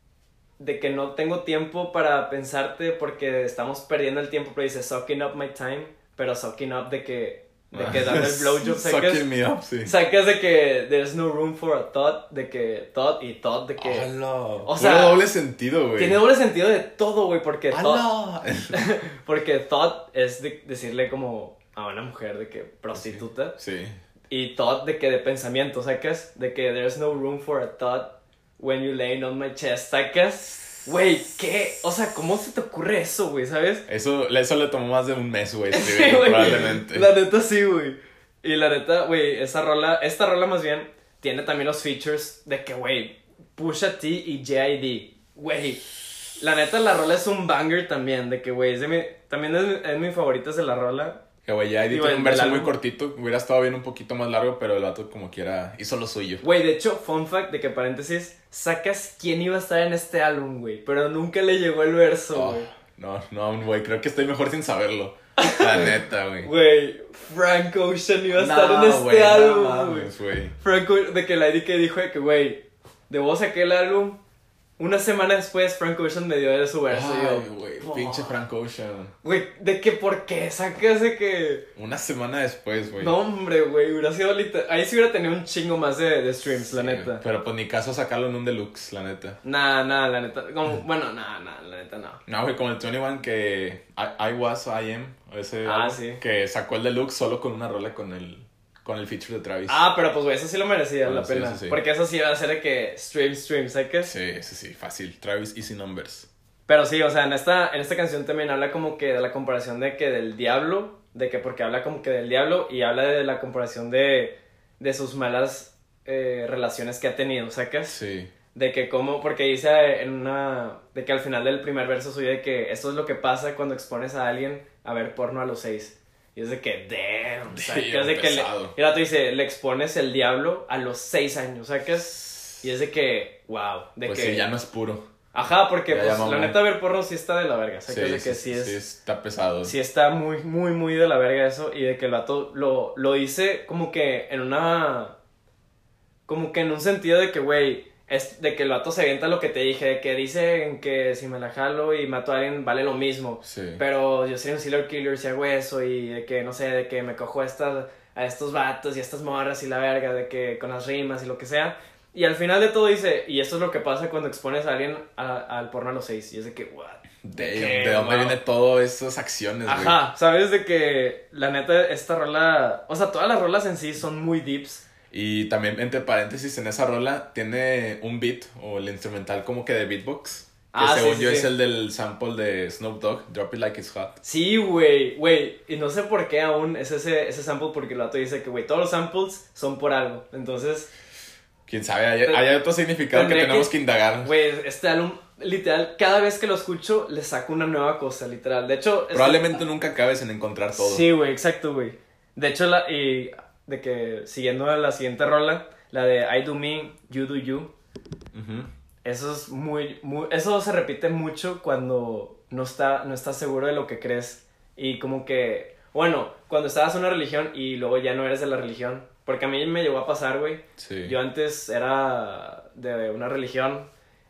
[SPEAKER 2] de que no tengo tiempo para pensarte porque estamos perdiendo el tiempo, pero dice sucking up my time, pero sucking up de que, de que darle el blowjob, sacas.
[SPEAKER 1] Sucking me up, sí.
[SPEAKER 2] Sacas de que there's no room for a thought, de que thought y thought, de que...
[SPEAKER 1] ¡Hala!
[SPEAKER 2] O
[SPEAKER 1] Puro
[SPEAKER 2] sea,
[SPEAKER 1] doble sentido, güey.
[SPEAKER 2] Tiene doble sentido de todo, güey, porque thought,
[SPEAKER 1] ¡Hala!
[SPEAKER 2] porque thought es de decirle como a una mujer de que prostituta,
[SPEAKER 1] Sí.
[SPEAKER 2] y thought de que de pensamiento, ¿sacas? De que there's no room for a thought when you laying on my chest, ¿sacas? Güey, ¿qué? O sea, ¿cómo se te ocurre eso, güey, sabes?
[SPEAKER 1] Eso, eso le tomó más de un mes, güey,
[SPEAKER 2] Sí,
[SPEAKER 1] escribirlo,
[SPEAKER 2] güey.
[SPEAKER 1] probablemente.
[SPEAKER 2] La neta sí, güey. Y la neta, güey, esa rola, esta rola más bien, tiene también los features de que, güey, Pusha T y J I D. Güey, la neta, la rola es un banger también, de que, güey, es de mi, también es, es mi favorita de la rola.
[SPEAKER 1] Que, güey, ya
[SPEAKER 2] Digo,
[SPEAKER 1] edité
[SPEAKER 2] el
[SPEAKER 1] un verso
[SPEAKER 2] del
[SPEAKER 1] muy
[SPEAKER 2] álbum.
[SPEAKER 1] cortito. Hubiera estado bien un poquito más largo, pero el vato como quiera hizo lo suyo.
[SPEAKER 2] Güey, de hecho, fun fact, de que paréntesis, sacas quién iba a estar en este álbum, güey, pero nunca le llegó el verso,
[SPEAKER 1] Oh,
[SPEAKER 2] güey.
[SPEAKER 1] no, no, güey, creo que estoy mejor sin saberlo. La neta, güey.
[SPEAKER 2] Güey, Frank Ocean iba a estar
[SPEAKER 1] No,
[SPEAKER 2] en este
[SPEAKER 1] güey, no
[SPEAKER 2] álbum, güey.
[SPEAKER 1] mames, güey.
[SPEAKER 2] Frank O- de que la I D que dijo de que, güey, de vos saqué el álbum Una semana después, Frank Ocean me dio de su verso.
[SPEAKER 1] Ay,
[SPEAKER 2] y yo,
[SPEAKER 1] güey,
[SPEAKER 2] oh.
[SPEAKER 1] pinche Frank Ocean.
[SPEAKER 2] Güey, ¿de qué por qué sacas de que...?
[SPEAKER 1] Una semana después, güey.
[SPEAKER 2] No, hombre, güey, hubiera sido literal... Ahí sí hubiera tenido un chingo más de, de streams,
[SPEAKER 1] Sí,
[SPEAKER 2] la neta.
[SPEAKER 1] pero pues ni caso sacarlo en un deluxe, la neta.
[SPEAKER 2] Nah, nah, la neta. Como, bueno, nah, nah, la neta no.
[SPEAKER 1] No, güey, como el veintiuno que I, I Was, I Am, ese
[SPEAKER 2] Ah,
[SPEAKER 1] álbum,
[SPEAKER 2] sí.
[SPEAKER 1] que sacó el deluxe solo con una rola con el, con el feature de Travis.
[SPEAKER 2] Ah, pero pues, güey, eso sí lo merecía,
[SPEAKER 1] Bueno,
[SPEAKER 2] la
[SPEAKER 1] sí,
[SPEAKER 2] pena.
[SPEAKER 1] sí, sí.
[SPEAKER 2] Porque eso sí iba a ser de que stream, stream, ¿sabes?
[SPEAKER 1] Sí, sí, sí, fácil. Travis Easy Numbers.
[SPEAKER 2] Pero sí, o sea, en esta, en esta canción también habla como que de la comparación de que del diablo, de que porque habla como que del diablo y habla de la comparación de, de sus malas eh, relaciones que ha tenido, ¿sacas?
[SPEAKER 1] Sí.
[SPEAKER 2] De que como, porque dice en una, de que al final del primer verso soy de que esto es lo que pasa cuando expones a alguien a ver porno a los seis. Y es de que, damn, ¿sacas?
[SPEAKER 1] Sí,
[SPEAKER 2] de que le,
[SPEAKER 1] pesado.
[SPEAKER 2] y el rato dice, le expones el diablo a los seis años, ¿sacas? Y es de que, wow, de
[SPEAKER 1] Pues
[SPEAKER 2] que...
[SPEAKER 1] sí, ya no es puro.
[SPEAKER 2] Ajá, porque
[SPEAKER 1] Ya,
[SPEAKER 2] pues
[SPEAKER 1] ya, mamá.
[SPEAKER 2] la neta ver porno sí está de la verga,
[SPEAKER 1] Sí,
[SPEAKER 2] ¿sacas? de
[SPEAKER 1] sí,
[SPEAKER 2] que
[SPEAKER 1] sí,
[SPEAKER 2] sí es...
[SPEAKER 1] sí, está pesado.
[SPEAKER 2] Sí está muy, muy, muy de la verga eso. Y de que el vato lo, lo dice como que en una... Como que en un sentido de que, güey, es de que el vato se avienta lo que te dije. De que dicen que si me la jalo y mato a alguien vale lo mismo.
[SPEAKER 1] Sí.
[SPEAKER 2] Pero yo sería un serial killer si hago eso. Y de que, no sé, de que me cojo a, estas, a estos vatos y a estas morras y la verga. De que con las rimas y lo que sea. Y al final de todo dice, y esto es lo que pasa cuando expones a alguien a- al porno a los seis. Y es de que, what?
[SPEAKER 1] Damn,
[SPEAKER 2] ¿Qué?
[SPEAKER 1] ¿de dónde
[SPEAKER 2] Wow.
[SPEAKER 1] vienen todas esas acciones, güey?
[SPEAKER 2] Ajá, ¿sabes? De que la neta, esta rola... O sea, todas las rolas en sí son muy deeps.
[SPEAKER 1] Y también, entre paréntesis, en esa rola tiene un beat, o el instrumental como que de beatbox. Que
[SPEAKER 2] Ah, sí,
[SPEAKER 1] según
[SPEAKER 2] sí,
[SPEAKER 1] yo
[SPEAKER 2] sí.
[SPEAKER 1] es el del sample de Snoop Dogg, Drop It Like It's Hot.
[SPEAKER 2] Sí, güey, güey. Y no sé por qué aún es ese, ese sample, porque el vato dice que, güey, todos los samples son por algo. Entonces,
[SPEAKER 1] Quién sabe, hay, hay otro significado que
[SPEAKER 2] Tendría
[SPEAKER 1] tenemos
[SPEAKER 2] que-
[SPEAKER 1] que indagar.
[SPEAKER 2] güey, este álbum, literal, cada vez que lo escucho, le saco una nueva cosa, literal. De hecho... este-
[SPEAKER 1] Probablemente nunca acabes en encontrar todo.
[SPEAKER 2] Sí, güey, exacto, güey. De hecho, la, y de que siguiendo a la siguiente rola, la de I Do Me, You Do You,
[SPEAKER 1] Ujú.
[SPEAKER 2] eso es muy, muy, eso se repite mucho cuando no, está, no estás seguro de lo que crees. Y como que, bueno, cuando estabas en una religión y luego ya no eres de la religión. Porque a mí me llegó a pasar, güey.
[SPEAKER 1] Sí.
[SPEAKER 2] Yo antes era de una religión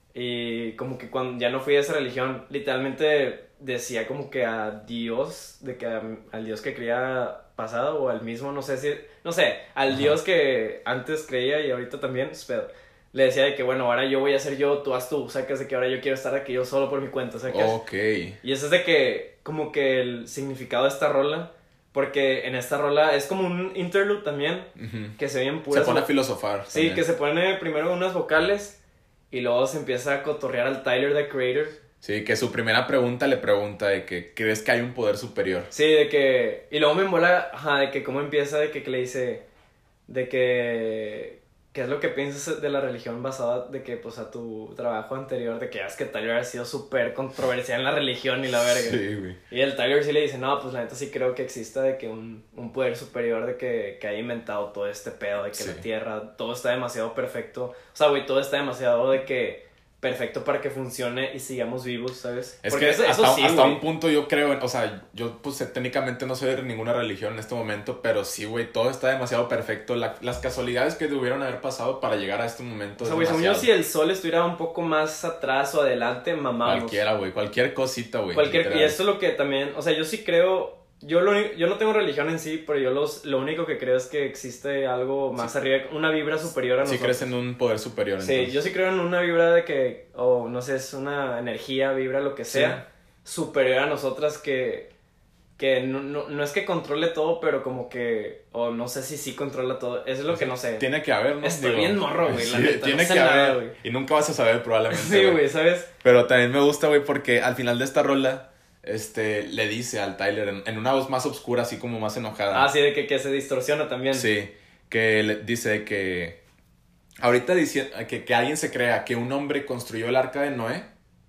[SPEAKER 2] y como que cuando ya no fui de esa religión, literalmente decía como que a Dios, de que a- al Dios que creía pasado o al mismo, no sé si, no sé, al
[SPEAKER 1] Ajá.
[SPEAKER 2] Dios que antes creía y ahorita también, pero le decía de que bueno, ahora yo voy a ser yo, tú haz tú, sacas de que ahora yo quiero estar aquí yo solo por mi cuenta, sacas.
[SPEAKER 1] Ok.
[SPEAKER 2] Y eso es de que, como que el significado de esta rola, porque en esta rola es como un interlude también,
[SPEAKER 1] Ujú.
[SPEAKER 2] que se oyen
[SPEAKER 1] Se
[SPEAKER 2] puras...
[SPEAKER 1] pone a filosofar.
[SPEAKER 2] Sí,
[SPEAKER 1] también.
[SPEAKER 2] que se pone primero unas vocales y luego se empieza a cotorrear al Tyler, the Creator.
[SPEAKER 1] Sí, que su primera pregunta le pregunta de que ¿crees que hay un poder superior?
[SPEAKER 2] Sí, de que... Y luego me mola, ajá, de que cómo empieza, de que, que le dice... De que... ¿Qué es lo que piensas de la religión basada de que, pues, a tu trabajo anterior? De que ya es que Tyler ha sido súper controversial en la religión y la verga.
[SPEAKER 1] Sí, güey.
[SPEAKER 2] Y el Tyler sí le dice, no, pues la neta sí creo que exista de que un, un poder superior de que, que haya inventado todo este pedo, de que
[SPEAKER 1] Sí.
[SPEAKER 2] la Tierra, todo está demasiado perfecto. O sea, güey, todo está demasiado de que perfecto para que funcione y sigamos vivos, ¿sabes?
[SPEAKER 1] Es
[SPEAKER 2] Porque
[SPEAKER 1] que
[SPEAKER 2] eso,
[SPEAKER 1] hasta,
[SPEAKER 2] eso sí,
[SPEAKER 1] hasta
[SPEAKER 2] güey.
[SPEAKER 1] un punto yo creo, en- o sea, yo pues técnicamente no soy de ninguna religión en este momento, pero sí, güey, todo está demasiado perfecto. La- las casualidades que debieron haber pasado para llegar a este momento.
[SPEAKER 2] O
[SPEAKER 1] es
[SPEAKER 2] sea, güey, según yo,
[SPEAKER 1] demasiado.
[SPEAKER 2] si el sol estuviera un poco más atrás o adelante, mamamos.
[SPEAKER 1] Cualquiera, güey, cualquier cosita, güey.
[SPEAKER 2] Cualquier, y
[SPEAKER 1] literal.
[SPEAKER 2] esto es lo que también, o sea, yo sí creo, yo, lo, uni- yo no tengo religión en sí, pero yo los, lo único que creo es que existe algo más
[SPEAKER 1] Sí.
[SPEAKER 2] arriba, una vibra superior a
[SPEAKER 1] Sí
[SPEAKER 2] nosotros.
[SPEAKER 1] crees en un poder superior,
[SPEAKER 2] Sí,
[SPEAKER 1] entonces.
[SPEAKER 2] yo sí creo en una vibra de que, o no sé, es una energía, vibra, lo que sea, superior a nosotras que, que no, no, no es que controle todo, pero como que, o no sé si sí controla todo, eso es lo que no sé.
[SPEAKER 1] Tiene que haber, ¿no?
[SPEAKER 2] Estoy bien morro, güey, la
[SPEAKER 1] Sí,
[SPEAKER 2] neta,
[SPEAKER 1] tiene
[SPEAKER 2] no sé
[SPEAKER 1] que
[SPEAKER 2] nada,
[SPEAKER 1] haber.
[SPEAKER 2] güey.
[SPEAKER 1] Y nunca vas a saber probablemente.
[SPEAKER 2] Sí, güey, ¿sabes?
[SPEAKER 1] Pero también me gusta, güey, porque al final de esta rola, este, le dice al Tyler en, en una voz más oscura, así como más enojada.
[SPEAKER 2] Ah, sí, de que, que se distorsiona también.
[SPEAKER 1] Sí, que le dice que ahorita dice que, que alguien se crea que un hombre construyó el arca de Noé.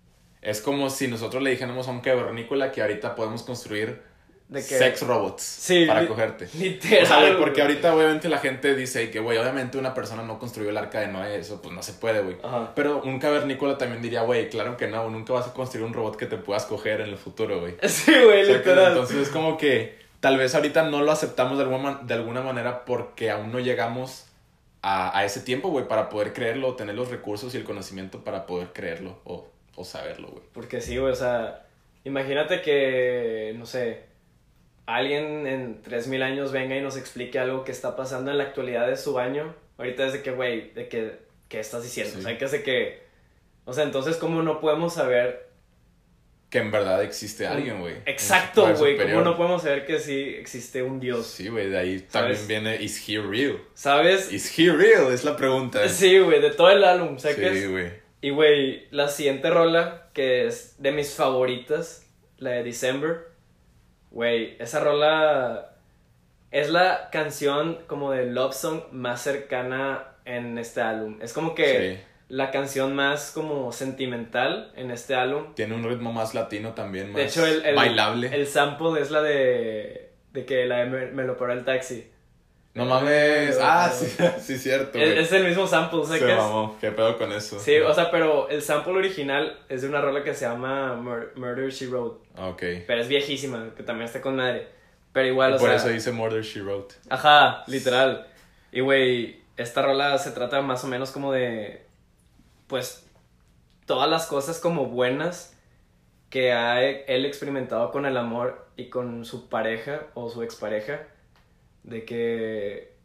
[SPEAKER 1] Es como si nosotros le dijéramos a un cavernícola que ahorita podemos construir
[SPEAKER 2] De que,
[SPEAKER 1] sex robots
[SPEAKER 2] Sí,
[SPEAKER 1] para
[SPEAKER 2] li-
[SPEAKER 1] cogerte.
[SPEAKER 2] literal,
[SPEAKER 1] O sea, güey, porque
[SPEAKER 2] güey.
[SPEAKER 1] ahorita obviamente la gente dice que, güey, obviamente una persona no construyó el arca de Noé, eso pues no se puede, güey.
[SPEAKER 2] Ajá.
[SPEAKER 1] Pero un cavernícola también diría, güey, claro que no, nunca vas a construir un robot que te puedas coger en el futuro, güey.
[SPEAKER 2] Sí, güey,
[SPEAKER 1] O sea, que
[SPEAKER 2] literal.
[SPEAKER 1] entonces es como que tal vez ahorita no lo aceptamos de alguna, man- de alguna manera porque aún no llegamos a, a ese tiempo, güey, para poder creerlo, tener los recursos y el conocimiento para poder creerlo o, o saberlo, güey.
[SPEAKER 2] Porque sí, güey, o sea, imagínate que, no sé, alguien en tres mil años venga y nos explique algo que está pasando en la actualidad de su año. Ahorita es de que, güey, de que, ¿qué estás diciendo?
[SPEAKER 1] Sí.
[SPEAKER 2] O sea, que es de que, o sea, entonces, ¿cómo no podemos saber?
[SPEAKER 1] Que en verdad existe alguien, güey.
[SPEAKER 2] Exacto, güey, ¿cómo no podemos saber que sí existe un Dios?
[SPEAKER 1] Sí, güey, de ahí
[SPEAKER 2] ¿Sabes?
[SPEAKER 1] también viene, ¿is he real?
[SPEAKER 2] ¿Sabes?
[SPEAKER 1] ¿Is he real? Es la pregunta.
[SPEAKER 2] Sí, güey, de todo el álbum, ¿sabes?
[SPEAKER 1] Sí, güey.
[SPEAKER 2] Y, güey, la siguiente rola, que es de mis favoritas, la de December, güey, esa rola es la canción como de love song más cercana en este álbum. Es como que
[SPEAKER 1] Sí.
[SPEAKER 2] la canción más como sentimental en este álbum.
[SPEAKER 1] Tiene un ritmo más latino también, más
[SPEAKER 2] De hecho, el, el,
[SPEAKER 1] bailable.
[SPEAKER 2] el sample es la de, de que la de me, me lo paró el taxi.
[SPEAKER 1] No mames. Ah, sí, sí, cierto, güey.
[SPEAKER 2] Es, es el mismo sample, ¿sabes
[SPEAKER 1] Se
[SPEAKER 2] qué es?
[SPEAKER 1] mamó. ¿Qué pedo con eso?
[SPEAKER 2] Sí, o sea, pero el sample original es de una rola que se llama Mur- Murder, She Wrote.
[SPEAKER 1] Ok.
[SPEAKER 2] Pero es viejísima, que también está con madre. Pero igual,
[SPEAKER 1] Y
[SPEAKER 2] o
[SPEAKER 1] por
[SPEAKER 2] sea...
[SPEAKER 1] eso dice Murder, She Wrote.
[SPEAKER 2] Ajá, literal. Y, güey, esta rola se trata más o menos como de... Pues, todas las cosas como buenas que ha él experimentado con el amor y con su pareja o su expareja. De que...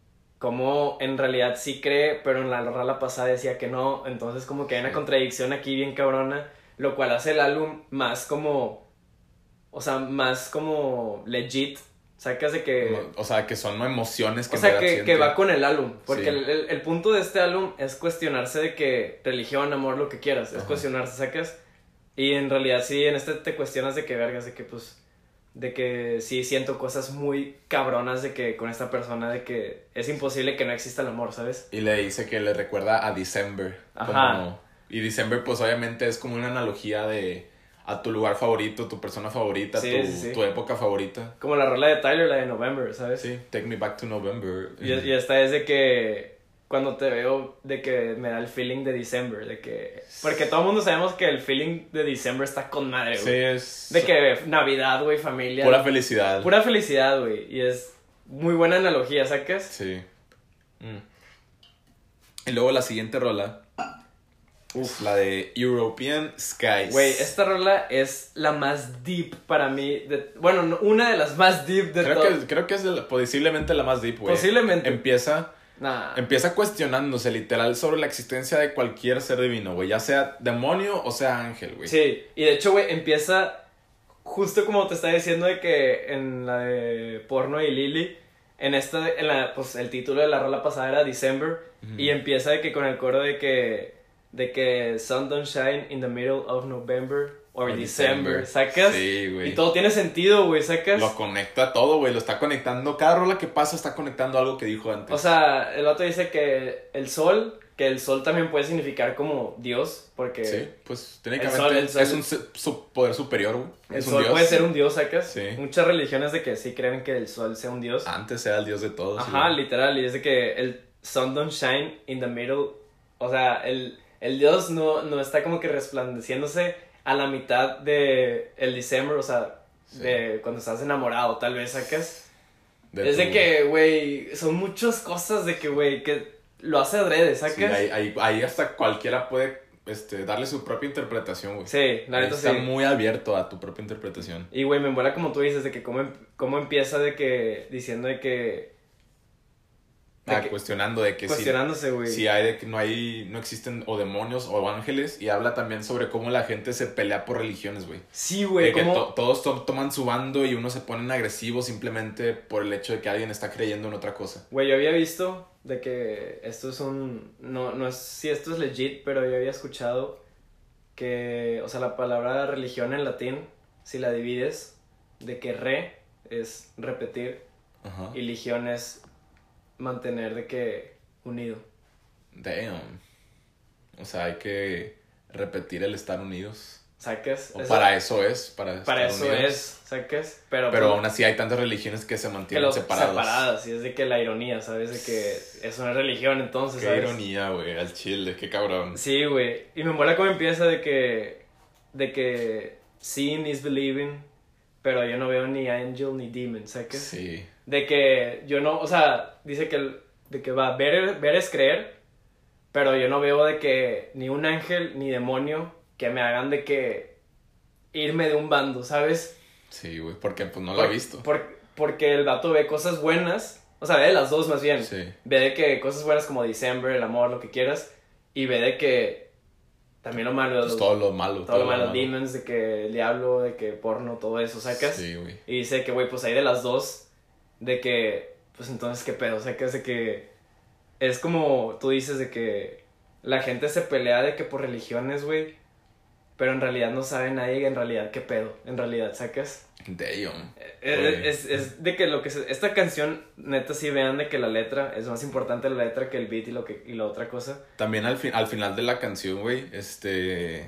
[SPEAKER 2] Como en realidad sí cree, pero en la rola pasada decía que no. Entonces como que hay una
[SPEAKER 1] Sí.
[SPEAKER 2] contradicción aquí bien cabrona. Lo cual hace el álbum más como... O sea, más como legit. Sacas de que...
[SPEAKER 1] O sea, que son emociones que
[SPEAKER 2] O sea,
[SPEAKER 1] en verdad
[SPEAKER 2] que,
[SPEAKER 1] siente.
[SPEAKER 2] que va con el álbum. Porque
[SPEAKER 1] Sí.
[SPEAKER 2] el, el, el punto de este álbum es cuestionarse de que religión, amor, lo que quieras. Es
[SPEAKER 1] Ajá.
[SPEAKER 2] cuestionarse, ¿sacas? Y en realidad sí, en este te cuestionas de que vergas, de que pues... De que sí siento cosas muy cabronas de que con esta persona, de que es imposible que no exista el amor, ¿sabes?
[SPEAKER 1] Y le dice que le recuerda a December.
[SPEAKER 2] Ajá.
[SPEAKER 1] Como... Y December, pues obviamente es como una analogía de a tu lugar favorito, tu persona favorita,
[SPEAKER 2] Sí,
[SPEAKER 1] tu,
[SPEAKER 2] sí, sí.
[SPEAKER 1] tu época favorita.
[SPEAKER 2] Como la rola de Tyler, la de November, ¿sabes?
[SPEAKER 1] Sí, Take Me Back to November.
[SPEAKER 2] Y, y esta es de que cuando te veo, de que me da el feeling de December, de que... Porque todo el mundo sabemos que el feeling de December está con madre, güey.
[SPEAKER 1] Sí, es...
[SPEAKER 2] De que Navidad, güey, familia.
[SPEAKER 1] Pura felicidad.
[SPEAKER 2] Pura felicidad, güey. Y es muy buena analogía, ¿sacas?
[SPEAKER 1] Sí. Mm. Y luego la siguiente rola. Uf, la de European Skies.
[SPEAKER 2] Güey, esta rola es la más deep para mí. De, bueno, no, una de las más deep de
[SPEAKER 1] creo
[SPEAKER 2] todo.
[SPEAKER 1] que Creo que es la- posiblemente la más deep, güey.
[SPEAKER 2] Posiblemente.
[SPEAKER 1] Empieza...
[SPEAKER 2] Nah.
[SPEAKER 1] Empieza cuestionándose literal sobre la existencia de cualquier ser divino, güey. Ya sea demonio o sea ángel, güey.
[SPEAKER 2] Sí, y de hecho, güey, empieza justo como te estaba diciendo de que en la de Porno y Lily, en esta, en la, pues el título de la rola pasada era December,
[SPEAKER 1] Ujú.
[SPEAKER 2] y empieza de que con el coro de que, de que Sun don't shine in the middle of November or
[SPEAKER 1] Or
[SPEAKER 2] December,
[SPEAKER 1] December.
[SPEAKER 2] ¿sacas?
[SPEAKER 1] Sí, güey.
[SPEAKER 2] Y todo tiene sentido, güey, ¿sacas?
[SPEAKER 1] Lo conecta todo, güey. Lo está conectando. Cada rola que pasa está conectando algo que dijo antes.
[SPEAKER 2] O sea, el otro dice que el sol, que el sol también puede significar como Dios, porque
[SPEAKER 1] sí, pues técnicamente
[SPEAKER 2] sol- el sol-
[SPEAKER 1] es un se- su- poder superior, güey.
[SPEAKER 2] el
[SPEAKER 1] Es un
[SPEAKER 2] sol
[SPEAKER 1] dios.
[SPEAKER 2] puede ser un dios, ¿sacas?
[SPEAKER 1] Sí.
[SPEAKER 2] Muchas religiones de que sí creen que el sol sea un dios.
[SPEAKER 1] Antes era el dios de todos.
[SPEAKER 2] Ajá,
[SPEAKER 1] sí.
[SPEAKER 2] literal, y es de que el sun don't shine in the middle, o sea, el, el dios no, no está como que resplandeciéndose a la mitad de el December, o sea,
[SPEAKER 1] Sí.
[SPEAKER 2] de cuando estás enamorado, tal vez, ¿sacas?
[SPEAKER 1] De
[SPEAKER 2] es de
[SPEAKER 1] tu-
[SPEAKER 2] que, güey, son muchas cosas de que, güey, que lo hace adrede, ¿sacas?
[SPEAKER 1] Sí, ahí, ahí, ahí hasta cualquiera puede este, darle su propia interpretación, güey.
[SPEAKER 2] Sí, la
[SPEAKER 1] Ahí
[SPEAKER 2] neta
[SPEAKER 1] está
[SPEAKER 2] sí.
[SPEAKER 1] muy abierto a tu propia interpretación.
[SPEAKER 2] Y, güey, me embola como tú dices, de que cómo, em- cómo empieza de que, diciendo de que... de
[SPEAKER 1] Ah,
[SPEAKER 2] que-
[SPEAKER 1] cuestionando de que sí.
[SPEAKER 2] cuestionándose, güey.
[SPEAKER 1] Si hay de que no hay, no existen o demonios o ángeles, y habla también sobre cómo la gente se pelea por religiones, güey.
[SPEAKER 2] Sí,
[SPEAKER 1] De
[SPEAKER 2] güey,
[SPEAKER 1] que
[SPEAKER 2] como...
[SPEAKER 1] to- todos to- toman su bando y unos se ponen agresivos simplemente por el hecho de que alguien está creyendo en otra cosa.
[SPEAKER 2] Güey, yo había visto de que esto es un... No, no es si esto es legit, pero yo había escuchado que... O sea, la palabra religión en latín, si la divides, de que re es repetir
[SPEAKER 1] Ajá.
[SPEAKER 2] y legión es mantener de que unido.
[SPEAKER 1] Damn. O sea, hay que repetir el estar unidos.
[SPEAKER 2] ¿Sacas?
[SPEAKER 1] O
[SPEAKER 2] Eso-
[SPEAKER 1] para eso es, para,
[SPEAKER 2] para
[SPEAKER 1] estar
[SPEAKER 2] eso
[SPEAKER 1] unidos.
[SPEAKER 2] es, ¿sacas? Pero,
[SPEAKER 1] Pero
[SPEAKER 2] pues,
[SPEAKER 1] aún así hay tantas religiones que se
[SPEAKER 2] que
[SPEAKER 1] mantienen
[SPEAKER 2] los
[SPEAKER 1] separados.
[SPEAKER 2] separadas, y es de que la ironía, ¿sabes? De que es una religión, entonces,
[SPEAKER 1] Qué
[SPEAKER 2] ¿sabes?
[SPEAKER 1] ironía, güey, al chile, qué cabrón.
[SPEAKER 2] Sí, güey. Y me mola cómo empieza de que... De que... Seeing is believing. Pero yo no veo ni angel ni demon, ¿sabes?
[SPEAKER 1] Sí.
[SPEAKER 2] De que yo no... O sea, dice que... el- de que va, ver, ver es creer, pero yo no veo de que ni un ángel ni demonio que me hagan de que irme de un bando, ¿sabes?
[SPEAKER 1] Sí, güey, porque pues no
[SPEAKER 2] Por,
[SPEAKER 1] lo he visto.
[SPEAKER 2] Por, porque el vato ve cosas buenas, o sea, ve de las dos más bien.
[SPEAKER 1] Sí.
[SPEAKER 2] Ve de que cosas buenas como December, el amor, lo que quieras, y ve de que también lo malo.
[SPEAKER 1] Pues
[SPEAKER 2] los,
[SPEAKER 1] todo lo malo.
[SPEAKER 2] todo, todo lo malo, malo. Demons, de que el diablo, de que porno, todo eso, ¿sacas?
[SPEAKER 1] Sí, güey.
[SPEAKER 2] Y dice que, güey, pues hay de las dos, de que, pues entonces, ¿qué pedo? ¿Sacas? De que es como tú dices de que la gente se pelea de que por religiones, güey, pero en realidad no sabe nadie en realidad qué pedo, en realidad, ¿sacas?
[SPEAKER 1] Damn.
[SPEAKER 2] Es, es, es de que lo que se, esta canción, neta, sí vean de que la letra es más importante la letra que el beat y lo que y la otra cosa.
[SPEAKER 1] También al, fin, al final de la canción, güey, este...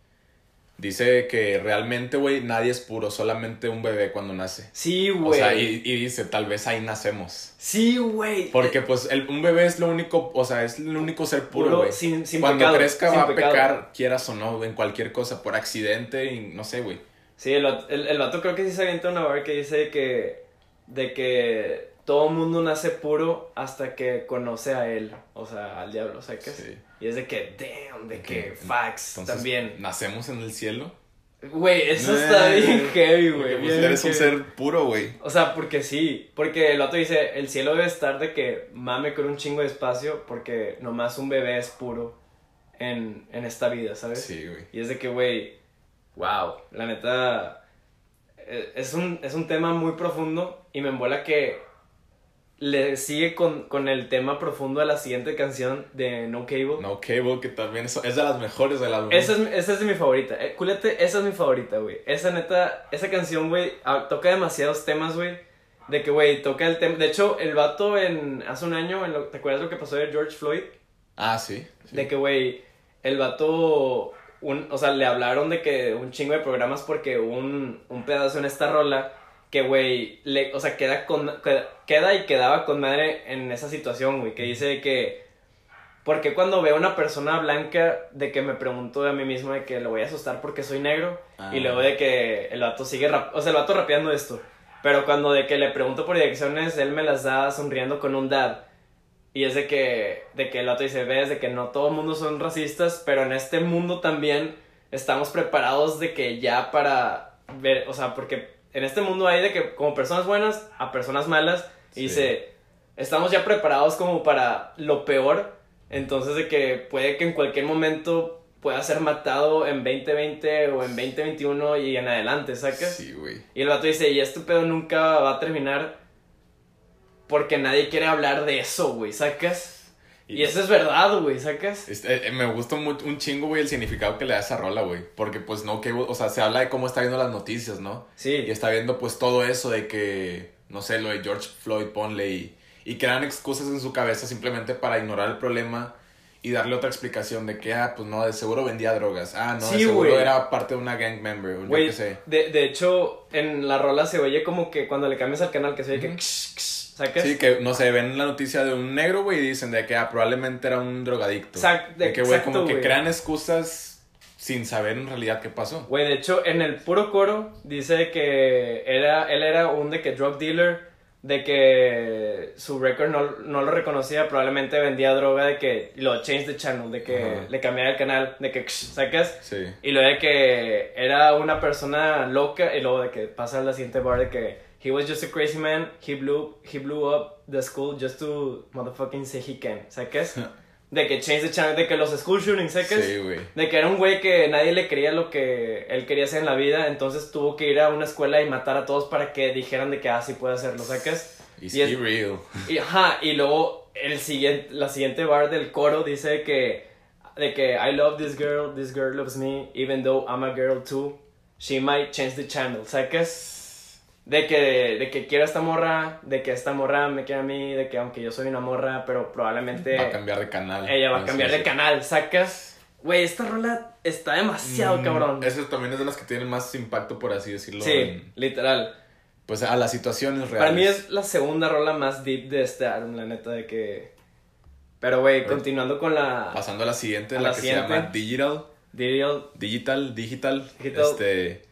[SPEAKER 1] dice que realmente, güey, nadie es puro, solamente un bebé cuando nace.
[SPEAKER 2] Sí, güey.
[SPEAKER 1] O sea, y, y dice, tal vez ahí nacemos.
[SPEAKER 2] Sí, güey.
[SPEAKER 1] Porque, pues, el, un bebé es lo único, o sea, es el único ser puro, güey.
[SPEAKER 2] Sin, sin
[SPEAKER 1] Cuando
[SPEAKER 2] pecado,
[SPEAKER 1] crezca
[SPEAKER 2] sin
[SPEAKER 1] va
[SPEAKER 2] pecado.
[SPEAKER 1] a pecar, quieras o no, en cualquier cosa, por accidente y no sé, güey.
[SPEAKER 2] Sí, el, el, el vato creo que sí se avienta una bar que dice que, de que todo mundo nace puro hasta que conoce a él, o sea, al diablo, ¿sabes?
[SPEAKER 1] Sí.
[SPEAKER 2] Y es de que, damn, de que,
[SPEAKER 1] Que,
[SPEAKER 2] facts,
[SPEAKER 1] entonces,
[SPEAKER 2] también.
[SPEAKER 1] ¿nacemos en el cielo?
[SPEAKER 2] Güey, eso está bien heavy, güey.
[SPEAKER 1] Pues eres un ser puro, güey.
[SPEAKER 2] O sea, porque sí, porque el vato dice, el cielo debe estar de que mame con un chingo de espacio porque nomás un bebé es puro en, en esta vida, ¿sabes?
[SPEAKER 1] Sí, güey.
[SPEAKER 2] Y es de que, güey, wow, la neta, es un, es un tema muy profundo y me embola que le sigue con, con el tema profundo a la siguiente canción de No Cable.
[SPEAKER 1] No Cable, que también es, es de las mejores del álbum.
[SPEAKER 2] Esa es, esa es mi favorita. Eh, culete, esa es mi favorita, güey. Esa neta, esa canción, güey, toca demasiados temas, güey. De que, güey, toca el tema. De hecho, el vato en hace un año, en lo, ¿te acuerdas lo que pasó de George Floyd?
[SPEAKER 1] Ah, sí. sí.
[SPEAKER 2] De que, güey, el vato, un, o sea, le hablaron de que un chingo de programas porque un, un pedazo en esta rola que, güey, le, o sea, queda, con, queda y quedaba con madre en esa situación, güey, que dice que, porque cuando veo una persona blanca, de que me pregunto a mí mismo de que lo voy a asustar porque soy negro, ah. Y luego de que el vato sigue, rap, o sea, el vato rapeando esto, pero cuando de que le pregunto por direcciones, él me las da sonriendo con un dad, y es de que, de que el vato dice, ves, de que no todo el mundo son racistas, pero en este mundo también estamos preparados de que ya para ver, o sea, porque en este mundo hay de que como personas buenas a personas malas, y sí. Dice, estamos ya preparados como para lo peor, entonces de que puede que en cualquier momento pueda ser matado en veinte veinte o en veinte veintiuno y en adelante, ¿sacas?
[SPEAKER 1] Sí, güey.
[SPEAKER 2] Y el vato dice, y este pedo nunca va a terminar porque nadie quiere hablar de eso, güey, ¿sacas? Y, y eso es verdad, güey, ¿sacas?
[SPEAKER 1] Este, eh, me gusta mucho, un chingo, güey, el significado que le da esa rola, güey. Porque, pues, no, que, o sea, se habla de cómo está viendo las noticias, ¿no?
[SPEAKER 2] Sí.
[SPEAKER 1] Y está viendo, pues, todo eso de que, no sé, lo de George Floyd, ponle, y, y crean excusas en su cabeza simplemente para ignorar el problema y darle otra explicación de que, ah, pues, no, de seguro vendía drogas. Ah, no,
[SPEAKER 2] sí,
[SPEAKER 1] de seguro
[SPEAKER 2] wey.
[SPEAKER 1] Era parte de una gang member, o
[SPEAKER 2] wey,
[SPEAKER 1] yo qué sé.
[SPEAKER 2] De, de hecho, en la rola se oye como que cuando le cambias al canal, que se oye mm-hmm. que... Ksh, ksh, ¿sacas?
[SPEAKER 1] Sí, que, no sé, ven la noticia de un negro, güey, y dicen de que ah, probablemente era un drogadicto.
[SPEAKER 2] Exact,
[SPEAKER 1] de que, güey, como que
[SPEAKER 2] wey.
[SPEAKER 1] crean excusas sin saber en realidad qué pasó.
[SPEAKER 2] Güey, de hecho, en el puro coro dice que era, él era un de que drug dealer, de que su récord no, no lo reconocía, probablemente vendía droga, de que lo change the channel, de que uh-huh. le cambiara el canal, de que, ¿sacas?
[SPEAKER 1] Sí.
[SPEAKER 2] Y luego de que era una persona loca, y luego de que pasa la siguiente bar de que he was just a crazy man, he blew, he blew up the school just to motherfucking say he can, ¿sacas? De que change the channel, de que los school shootings, ¿sacas?
[SPEAKER 1] Sí, güey.
[SPEAKER 2] De que era un güey que nadie le creía lo que él quería hacer en la vida, entonces tuvo que ir a una escuela y matar a todos para que dijeran de que ah, sí puede hacerlo, ¿sacas?
[SPEAKER 1] Is y es, real.
[SPEAKER 2] Y, ajá, y luego el siguiente, la siguiente bar del coro dice que, de que I love this girl, this girl loves me, even though I'm a girl too, she might change the channel, ¿sacas? De que, de que quiero a esta morra, de que esta morra me quiere a mí, de que aunque yo soy una morra, pero probablemente...
[SPEAKER 1] Va a cambiar de canal.
[SPEAKER 2] Ella va a cambiar de canal, ¿sacas? Güey, esta rola está demasiado mm, cabrón.
[SPEAKER 1] Eso también es de las que tienen más impacto, por así decirlo.
[SPEAKER 2] Sí, en, literal.
[SPEAKER 1] Pues a las situaciones reales.
[SPEAKER 2] Para mí es la segunda rola más deep de este álbum, la neta, de que... Pero, güey, continuando con la...
[SPEAKER 1] Pasando a la siguiente,
[SPEAKER 2] a
[SPEAKER 1] la,
[SPEAKER 2] la
[SPEAKER 1] que
[SPEAKER 2] siguiente.
[SPEAKER 1] se llama Digital.
[SPEAKER 2] Digital.
[SPEAKER 1] Digital, Digital.
[SPEAKER 2] Digital.
[SPEAKER 1] Este...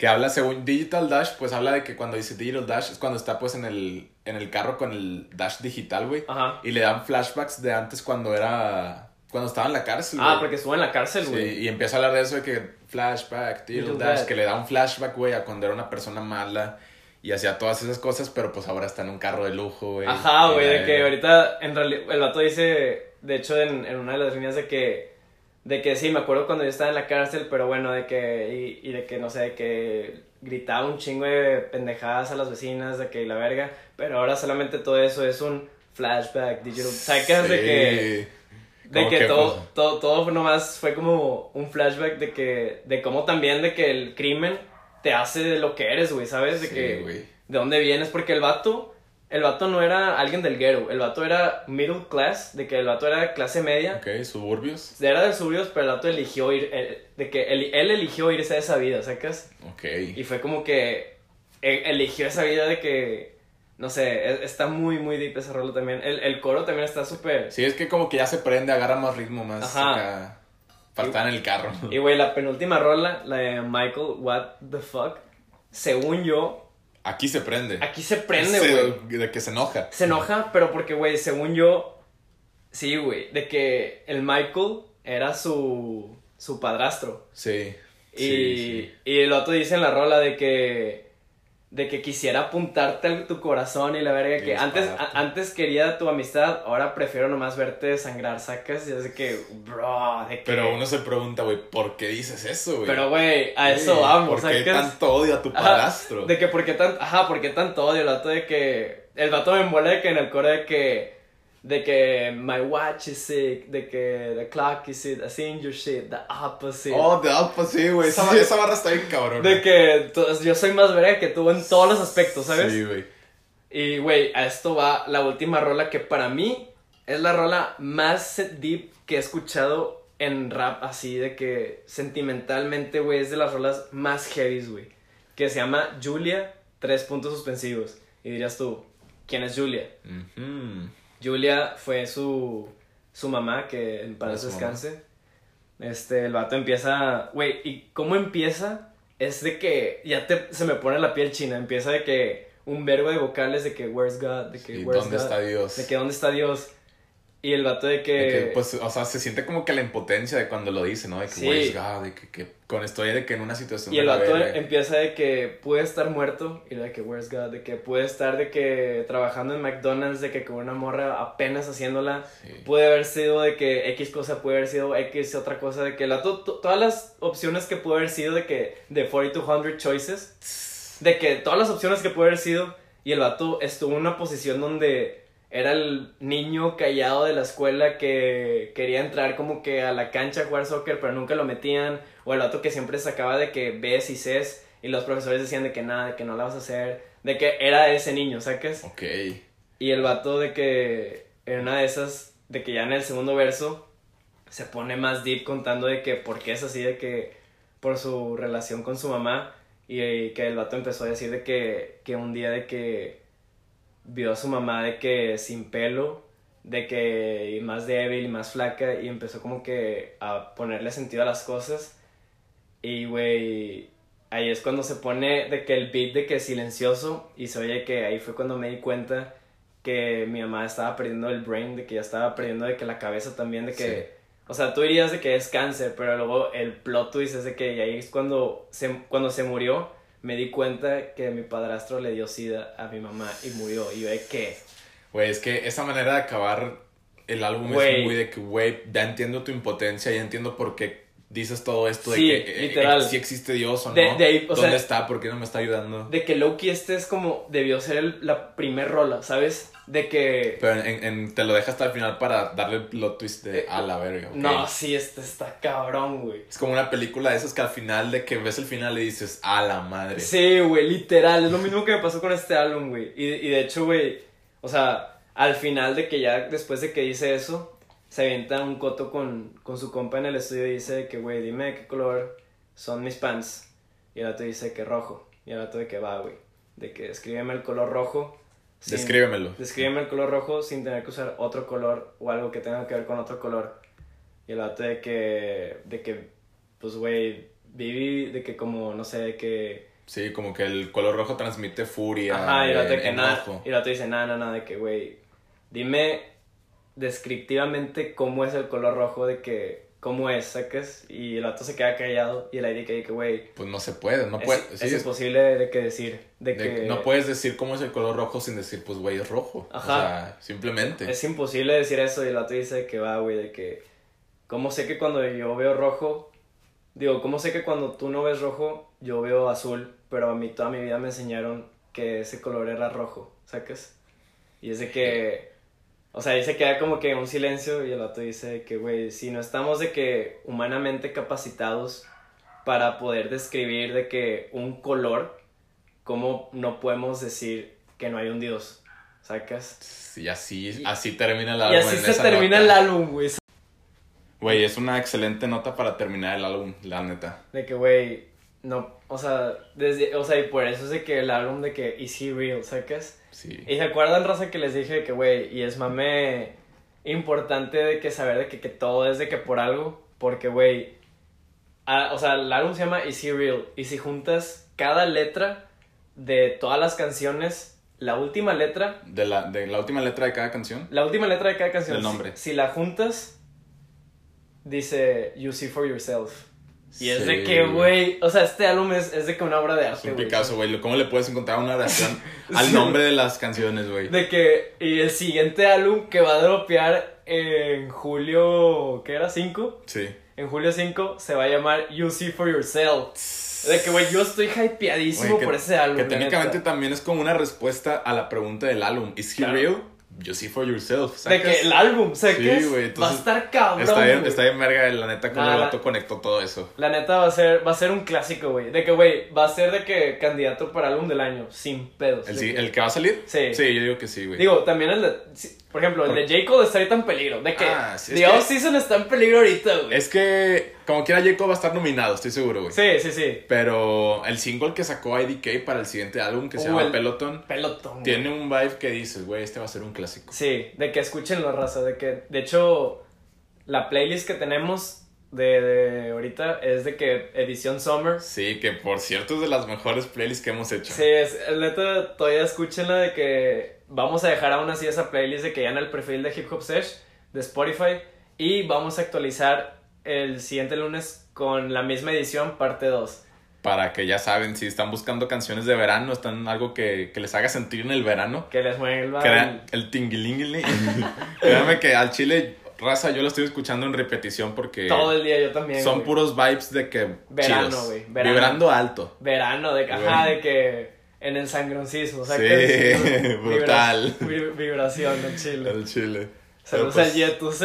[SPEAKER 1] Que habla según Digital Dash, pues habla de que cuando dice Digital Dash es cuando está pues en el, en el carro con el Dash digital, güey.
[SPEAKER 2] Ajá.
[SPEAKER 1] Y le dan flashbacks de antes cuando era... Cuando estaba en la cárcel, güey.
[SPEAKER 2] Ah, porque estuvo en la cárcel, güey.
[SPEAKER 1] Sí, y empieza a hablar de eso de que flashback, Digital
[SPEAKER 2] Digital
[SPEAKER 1] Dash,
[SPEAKER 2] Dash.
[SPEAKER 1] que le da un flashback, güey, a cuando era una persona mala y hacía todas esas cosas, pero pues ahora está en un carro de lujo, güey.
[SPEAKER 2] Ajá, güey,
[SPEAKER 1] Y,
[SPEAKER 2] de que ahorita en realidad el vato dice, de hecho en, en una de las líneas de que, de que sí, me acuerdo cuando yo estaba en la cárcel, pero bueno, de que, y, y de que no sé, de que gritaba un chingo de pendejadas a las vecinas, de que la verga, pero ahora solamente todo eso es un flashback, digital, sacas
[SPEAKER 1] sí.
[SPEAKER 2] de que... De
[SPEAKER 1] Como
[SPEAKER 2] que,
[SPEAKER 1] que,
[SPEAKER 2] todo,
[SPEAKER 1] pues,
[SPEAKER 2] todo, todo nomás fue como un flashback de que, de cómo también de que el crimen te hace de lo que eres, güey, ¿sabes? De
[SPEAKER 1] sí,
[SPEAKER 2] que,
[SPEAKER 1] güey.
[SPEAKER 2] de dónde vienes, porque el vato, el vato no era alguien del ghetto, el vato era middle class, de que el vato era clase media,
[SPEAKER 1] Ok, suburbios.
[SPEAKER 2] era de suburbios, pero el vato eligió ir, eh, de que él, él eligió irse a esa vida, ¿sacas?
[SPEAKER 1] Ok.
[SPEAKER 2] Y fue como que eh, eligió esa vida de que, no sé, es- está muy, muy deep ese rolo también, el, el coro también está súper...
[SPEAKER 1] Sí, es que como que ya se prende, agarra más ritmo, más
[SPEAKER 2] Ajá.
[SPEAKER 1] acá, para estar en el carro.
[SPEAKER 2] Y güey, la penúltima rola, la de Michael, What the Fuck, según yo,
[SPEAKER 1] Aquí se prende.
[SPEAKER 2] aquí se prende,
[SPEAKER 1] Se-
[SPEAKER 2] güey.
[SPEAKER 1] De que se enoja.
[SPEAKER 2] Se enoja, pero porque, güey, según yo, sí, güey, de que el Michael era su, su padrastro.
[SPEAKER 1] Sí.
[SPEAKER 2] Y,
[SPEAKER 1] Sí, sí.
[SPEAKER 2] y el otro dice en la rola de que, de que quisiera apuntarte a tu corazón y la verga,
[SPEAKER 1] Y
[SPEAKER 2] que antes,
[SPEAKER 1] dispararte.
[SPEAKER 2] a- antes quería tu amistad, ahora prefiero nomás verte sangrar, sacas, y es de que, bro, de que...
[SPEAKER 1] Pero uno se pregunta, güey, ¿por qué dices eso, güey?
[SPEAKER 2] Pero, güey, a eso
[SPEAKER 1] Güey,
[SPEAKER 2] vamos,
[SPEAKER 1] ¿por qué
[SPEAKER 2] sacas.
[SPEAKER 1] tanto odio a tu
[SPEAKER 2] Ajá,
[SPEAKER 1] padrastro?
[SPEAKER 2] de que por qué tan, ajá, por qué tanto odio el vato de que, el vato me embola de que en el coro de que, de que my watch is sick, de que the clock is sick, I seen your shit, the opposite.
[SPEAKER 1] Oh, the opposite, güey. Esa,
[SPEAKER 2] Sí.
[SPEAKER 1] esa barra está bien cabrón.
[SPEAKER 2] De que to- yo soy más verga que tú en todos los aspectos, ¿sabes?
[SPEAKER 1] Sí, güey.
[SPEAKER 2] Y, güey, a esto va la última rola que para mí es la rola más deep que he escuchado en rap, así de que sentimentalmente, güey, es de las rolas más heavies, güey. Que se llama Julia, tres puntos suspensivos. Y dirías tú, ¿quién es Julia?
[SPEAKER 1] Ujú.
[SPEAKER 2] Julia fue su, su mamá, que en paz
[SPEAKER 1] Su mamá.
[SPEAKER 2] descanse. Este, el vato empieza, güey, ¿y cómo empieza? Es de que ya te, se me pone la piel china. Empieza de que un verbo de vocales de que where's God, de que
[SPEAKER 1] Sí,
[SPEAKER 2] where's
[SPEAKER 1] ¿dónde
[SPEAKER 2] God,
[SPEAKER 1] está Dios?
[SPEAKER 2] de que dónde está Dios. Y el vato de que,
[SPEAKER 1] De que, pues, o sea, se siente como que la impotencia de cuando lo dice, ¿no? De que,
[SPEAKER 2] Sí.
[SPEAKER 1] where's God, de que, que con estoy de que en una situación
[SPEAKER 2] y el
[SPEAKER 1] de la
[SPEAKER 2] vato
[SPEAKER 1] verga.
[SPEAKER 2] empieza de que puede estar muerto y de que where's God, de que puede estar de que trabajando en McDonald's, de que con una morra apenas haciéndola.
[SPEAKER 1] Sí.
[SPEAKER 2] Puede haber sido de que X cosa, puede haber sido X otra cosa, de que la, to- to- todas las opciones que puede haber sido de que de cuarenta to one hundred choices, de que todas las opciones que puede haber sido, y el vato estuvo en una posición donde era el niño callado de la escuela que quería entrar como que a la cancha a jugar soccer, pero nunca lo metían, o el vato que siempre sacaba de que B's y C's, y los profesores decían de que nada, de que no la vas a hacer, de que era ese niño, ¿sabes?
[SPEAKER 1] Ok.
[SPEAKER 2] Y el vato de que en una de esas, de que ya en el segundo verso se pone más deep contando de que por qué es así, de que por su relación con su mamá, y, que el vato empezó a decir de que, que un día de que vio a su mamá de que sin pelo, de que y más débil y más flaca, y empezó como que a ponerle sentido a las cosas. Y güey, ahí es cuando se pone de que el beat de que silencioso, y se oye que ahí fue cuando me di cuenta que mi mamá estaba perdiendo el brain, de que ya estaba perdiendo de que la cabeza también, de que,
[SPEAKER 1] Sí.
[SPEAKER 2] o sea, tú dirías de que es cáncer, pero luego el plot twist es de que y ahí es cuando se, cuando se murió, me di cuenta que mi padrastro le dio sida a mi mamá y murió, y yo de que,
[SPEAKER 1] Güey, es que esa manera de acabar el álbum
[SPEAKER 2] Güey.
[SPEAKER 1] es muy de que, güey, ya entiendo tu impotencia, ya entiendo por qué dices todo esto de
[SPEAKER 2] Sí,
[SPEAKER 1] que eh,
[SPEAKER 2] literal.
[SPEAKER 1] eh, si existe Dios o no.
[SPEAKER 2] De- de ahí, o
[SPEAKER 1] ¿Dónde
[SPEAKER 2] sea,
[SPEAKER 1] está? ¿Por qué no me está ayudando?
[SPEAKER 2] de que Loki este es como, debió ser el- la primer rola, ¿sabes? De que...
[SPEAKER 1] Pero en, en- te lo deja hasta el final para darle el plot twist de a la verga, ¿ok?
[SPEAKER 2] No, sí, este está cabrón, güey.
[SPEAKER 1] Es como una película de esas que al final de que ves el final y dices, a la madre.
[SPEAKER 2] Sí, güey, literal, es lo mismo que me pasó con este álbum, güey. Y, y de hecho, güey, o sea, al final de que ya, después de que dice eso, se avienta un coto con, con su compa en el estudio y dice que, güey, dime de qué color son mis pants. Y el otro dice que rojo. Y el otro de que va, güey, de que escríbeme el color rojo. sin-
[SPEAKER 1] Descríbemelo.
[SPEAKER 2] Descríbeme el color rojo sin tener que usar otro color o algo que tenga que ver con otro color. Y el vato de que, de que, pues, güey, viví de que como, no sé, de que
[SPEAKER 1] Sí, como que el color rojo transmite furia.
[SPEAKER 2] Ajá, y el otro
[SPEAKER 1] en-
[SPEAKER 2] que nada,
[SPEAKER 1] enojo.
[SPEAKER 2] y el otro dice, nada, nada, nada, de que, güey, dime descriptivamente cómo es el color rojo, de que, cómo es, ¿sacas? Y el otro se queda callado, y el I D que que, güey,
[SPEAKER 1] Pues no se puede, no
[SPEAKER 2] es,
[SPEAKER 1] puede.
[SPEAKER 2] es
[SPEAKER 1] sí, es-
[SPEAKER 2] imposible de que decir, de,
[SPEAKER 1] de-
[SPEAKER 2] que...
[SPEAKER 1] no puedes decir cómo es el color rojo sin decir, pues, güey, es rojo.
[SPEAKER 2] Ajá.
[SPEAKER 1] O sea, simplemente.
[SPEAKER 2] Es imposible decir eso, y el otro dice que va, güey, de que, ¿cómo sé que cuando yo veo rojo, digo, cómo sé que cuando tú no ves rojo, yo veo azul, pero a mí toda mi vida me enseñaron que ese color era rojo, ¿sacas? Y es de que, o sea, ahí se queda como que un silencio y el otro dice que, güey, si no estamos de que humanamente capacitados para poder describir de que un color, ¿cómo no podemos decir que no hay un Dios? ¿Sacas?
[SPEAKER 1] Y así, así termina el
[SPEAKER 2] Y
[SPEAKER 1] álbum.
[SPEAKER 2] así
[SPEAKER 1] en
[SPEAKER 2] se
[SPEAKER 1] esa
[SPEAKER 2] termina
[SPEAKER 1] nota.
[SPEAKER 2] el álbum, güey.
[SPEAKER 1] Güey, es una excelente nota para terminar el álbum, la neta.
[SPEAKER 2] De que, güey, no, o sea, desde, o sea, y por eso es de que el álbum de que Is He Real, ¿sacas?
[SPEAKER 1] Sí.
[SPEAKER 2] Y se acuerdan, raza, que les dije que, güey, y es mame importante de que saber de que, que todo es de que por algo, porque, güey, a- o sea, el álbum se llama Is He Real, y si juntas cada letra de todas las canciones, la última letra,
[SPEAKER 1] De la, de la última letra de cada canción.
[SPEAKER 2] la última letra de cada canción,
[SPEAKER 1] El nombre.
[SPEAKER 2] Si, si la juntas, dice You See For Yourself. Y es de
[SPEAKER 1] Sí.
[SPEAKER 2] que, güey, o sea, este álbum es, es de que una obra de
[SPEAKER 1] Es
[SPEAKER 2] arte,
[SPEAKER 1] un
[SPEAKER 2] güey.
[SPEAKER 1] Picasso, güey. ¿Cómo le puedes encontrar una oración al
[SPEAKER 2] Sí.
[SPEAKER 1] nombre de las canciones, güey?
[SPEAKER 2] De que, y el siguiente álbum que va a dropear en julio, ¿qué era? ¿cinco?
[SPEAKER 1] Sí.
[SPEAKER 2] En julio cinco se va a llamar You See For Yourself. De que, güey, yo estoy hypeadísimo
[SPEAKER 1] Güey, que-
[SPEAKER 2] por ese álbum.
[SPEAKER 1] Que
[SPEAKER 2] la
[SPEAKER 1] técnicamente
[SPEAKER 2] neta.
[SPEAKER 1] también es como una respuesta a la pregunta del álbum. ¿Is he
[SPEAKER 2] Claro.
[SPEAKER 1] real? You see for yourself.
[SPEAKER 2] De
[SPEAKER 1] ¿sacas?
[SPEAKER 2] que el álbum, ¿sabes
[SPEAKER 1] Sí,
[SPEAKER 2] qué es?
[SPEAKER 1] güey,
[SPEAKER 2] Va a
[SPEAKER 1] entonces,
[SPEAKER 2] estar cabrón,
[SPEAKER 1] Está bien,
[SPEAKER 2] güey.
[SPEAKER 1] está bien verga, la neta, como
[SPEAKER 2] Nah,
[SPEAKER 1] el
[SPEAKER 2] la-
[SPEAKER 1] vato conectó todo eso.
[SPEAKER 2] La neta va a ser, va a ser un clásico, güey. De que, güey, va a ser de que candidato para álbum del año, sin pedos.
[SPEAKER 1] ¿El,
[SPEAKER 2] De
[SPEAKER 1] sí-
[SPEAKER 2] que-
[SPEAKER 1] el que va a salir?
[SPEAKER 2] Sí.
[SPEAKER 1] Sí, yo digo que sí, güey.
[SPEAKER 2] Digo, también el de, sí, por ejemplo, el de J. Cole está ahorita en peligro. De que
[SPEAKER 1] Ah, sí, es
[SPEAKER 2] The
[SPEAKER 1] que-
[SPEAKER 2] Off-Season está en peligro ahorita, güey.
[SPEAKER 1] Es que, como quiera, Jacob va a estar nominado, estoy seguro, güey.
[SPEAKER 2] Sí, sí, sí.
[SPEAKER 1] Pero el single que sacó I D K para el siguiente álbum, que se
[SPEAKER 2] Uh,
[SPEAKER 1] llama
[SPEAKER 2] el-
[SPEAKER 1] Peloton,
[SPEAKER 2] Pelotón, güey.
[SPEAKER 1] tiene un vibe que dices, güey, este va a ser un clásico.
[SPEAKER 2] Sí, de que escuchen la raza, de que, de hecho, la playlist que tenemos de, de ahorita es de que edición Summer.
[SPEAKER 1] Sí, que por cierto es de las mejores playlists que hemos hecho.
[SPEAKER 2] Sí, es, neta, todavía escúchenla de que vamos a dejar aún así esa playlist de que ya en el perfil de Hip Hop Sesh de Spotify y vamos a actualizar el siguiente lunes con la misma edición, parte dos.
[SPEAKER 1] Para que ya saben, si están buscando canciones de verano, están algo que, que les haga sentir en el verano.
[SPEAKER 2] Que les mueva
[SPEAKER 1] Crean el tinguilingili. Créanme que al chile, raza, yo lo estoy escuchando en repetición porque
[SPEAKER 2] todo el día, yo también.
[SPEAKER 1] son
[SPEAKER 2] güey.
[SPEAKER 1] puros vibes de que
[SPEAKER 2] Verano,
[SPEAKER 1] chidos.
[SPEAKER 2] güey, verano.
[SPEAKER 1] Vibrando alto.
[SPEAKER 2] Verano, de que,
[SPEAKER 1] Güey.
[SPEAKER 2] ajá, de que en el sangroncismo, o sea,
[SPEAKER 1] Sí,
[SPEAKER 2] que
[SPEAKER 1] brutal.
[SPEAKER 2] vibra- vibración en Chile.
[SPEAKER 1] El chile.
[SPEAKER 2] Saludos
[SPEAKER 1] Pero
[SPEAKER 2] al
[SPEAKER 1] pues,
[SPEAKER 2] Yetus.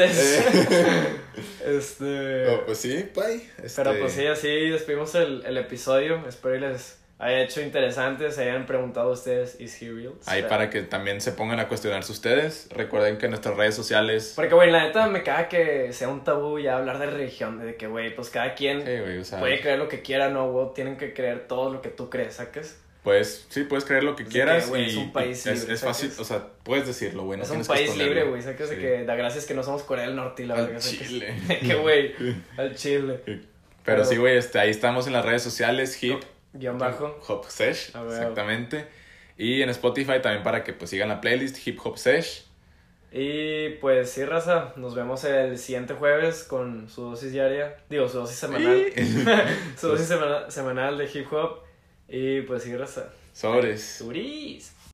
[SPEAKER 2] Este.
[SPEAKER 1] oh, pues sí, pay. Este,
[SPEAKER 2] Pero pues sí, así despedimos el, el episodio. Espero que les haya hecho interesante. Se hayan preguntado ustedes, ¿is he real?
[SPEAKER 1] Ahí
[SPEAKER 2] Espero.
[SPEAKER 1] para que también se pongan a cuestionarse ustedes. Recuerden que en nuestras redes sociales.
[SPEAKER 2] Porque, güey, la neta me caga que sea un tabú ya hablar de religión. De que, güey, pues cada quien
[SPEAKER 1] Sí, güey, o sea,
[SPEAKER 2] puede creer lo que quiera, ¿no, güey? Tienen que creer todo lo que tú crees, ¿sacas?
[SPEAKER 1] pues sí, puedes creer lo que
[SPEAKER 2] Es de
[SPEAKER 1] quieras.
[SPEAKER 2] que, güey,
[SPEAKER 1] y
[SPEAKER 2] es un país
[SPEAKER 1] es,
[SPEAKER 2] libre,
[SPEAKER 1] es fácil,
[SPEAKER 2] ¿sacas?
[SPEAKER 1] o sea, puedes decirlo, güey. No
[SPEAKER 2] Es un
[SPEAKER 1] tienes que
[SPEAKER 2] país
[SPEAKER 1] esconderlo.
[SPEAKER 2] libre, güey, ¿sacas?
[SPEAKER 1] Sí.
[SPEAKER 2] De que da gracias que no somos Corea del Norte y la
[SPEAKER 1] Al
[SPEAKER 2] verga, ¿sacas?
[SPEAKER 1] Chile.
[SPEAKER 2] De que, güey, al Chile.
[SPEAKER 1] Pero,
[SPEAKER 2] Pero-
[SPEAKER 1] sí, güey, este, ahí estamos en las redes sociales, Hip,
[SPEAKER 2] Guión bajo.
[SPEAKER 1] Hop Sesh,
[SPEAKER 2] Ah, güey.
[SPEAKER 1] exactamente. Y en Spotify también para que pues sigan la playlist Hip Hop Sesh.
[SPEAKER 2] Y pues sí, raza, nos vemos el siguiente jueves con su dosis diaria, digo, su dosis semanal, su dosis semana- semanal de hip hop. Y pues sí, raza.
[SPEAKER 1] Sobres.
[SPEAKER 2] Turis.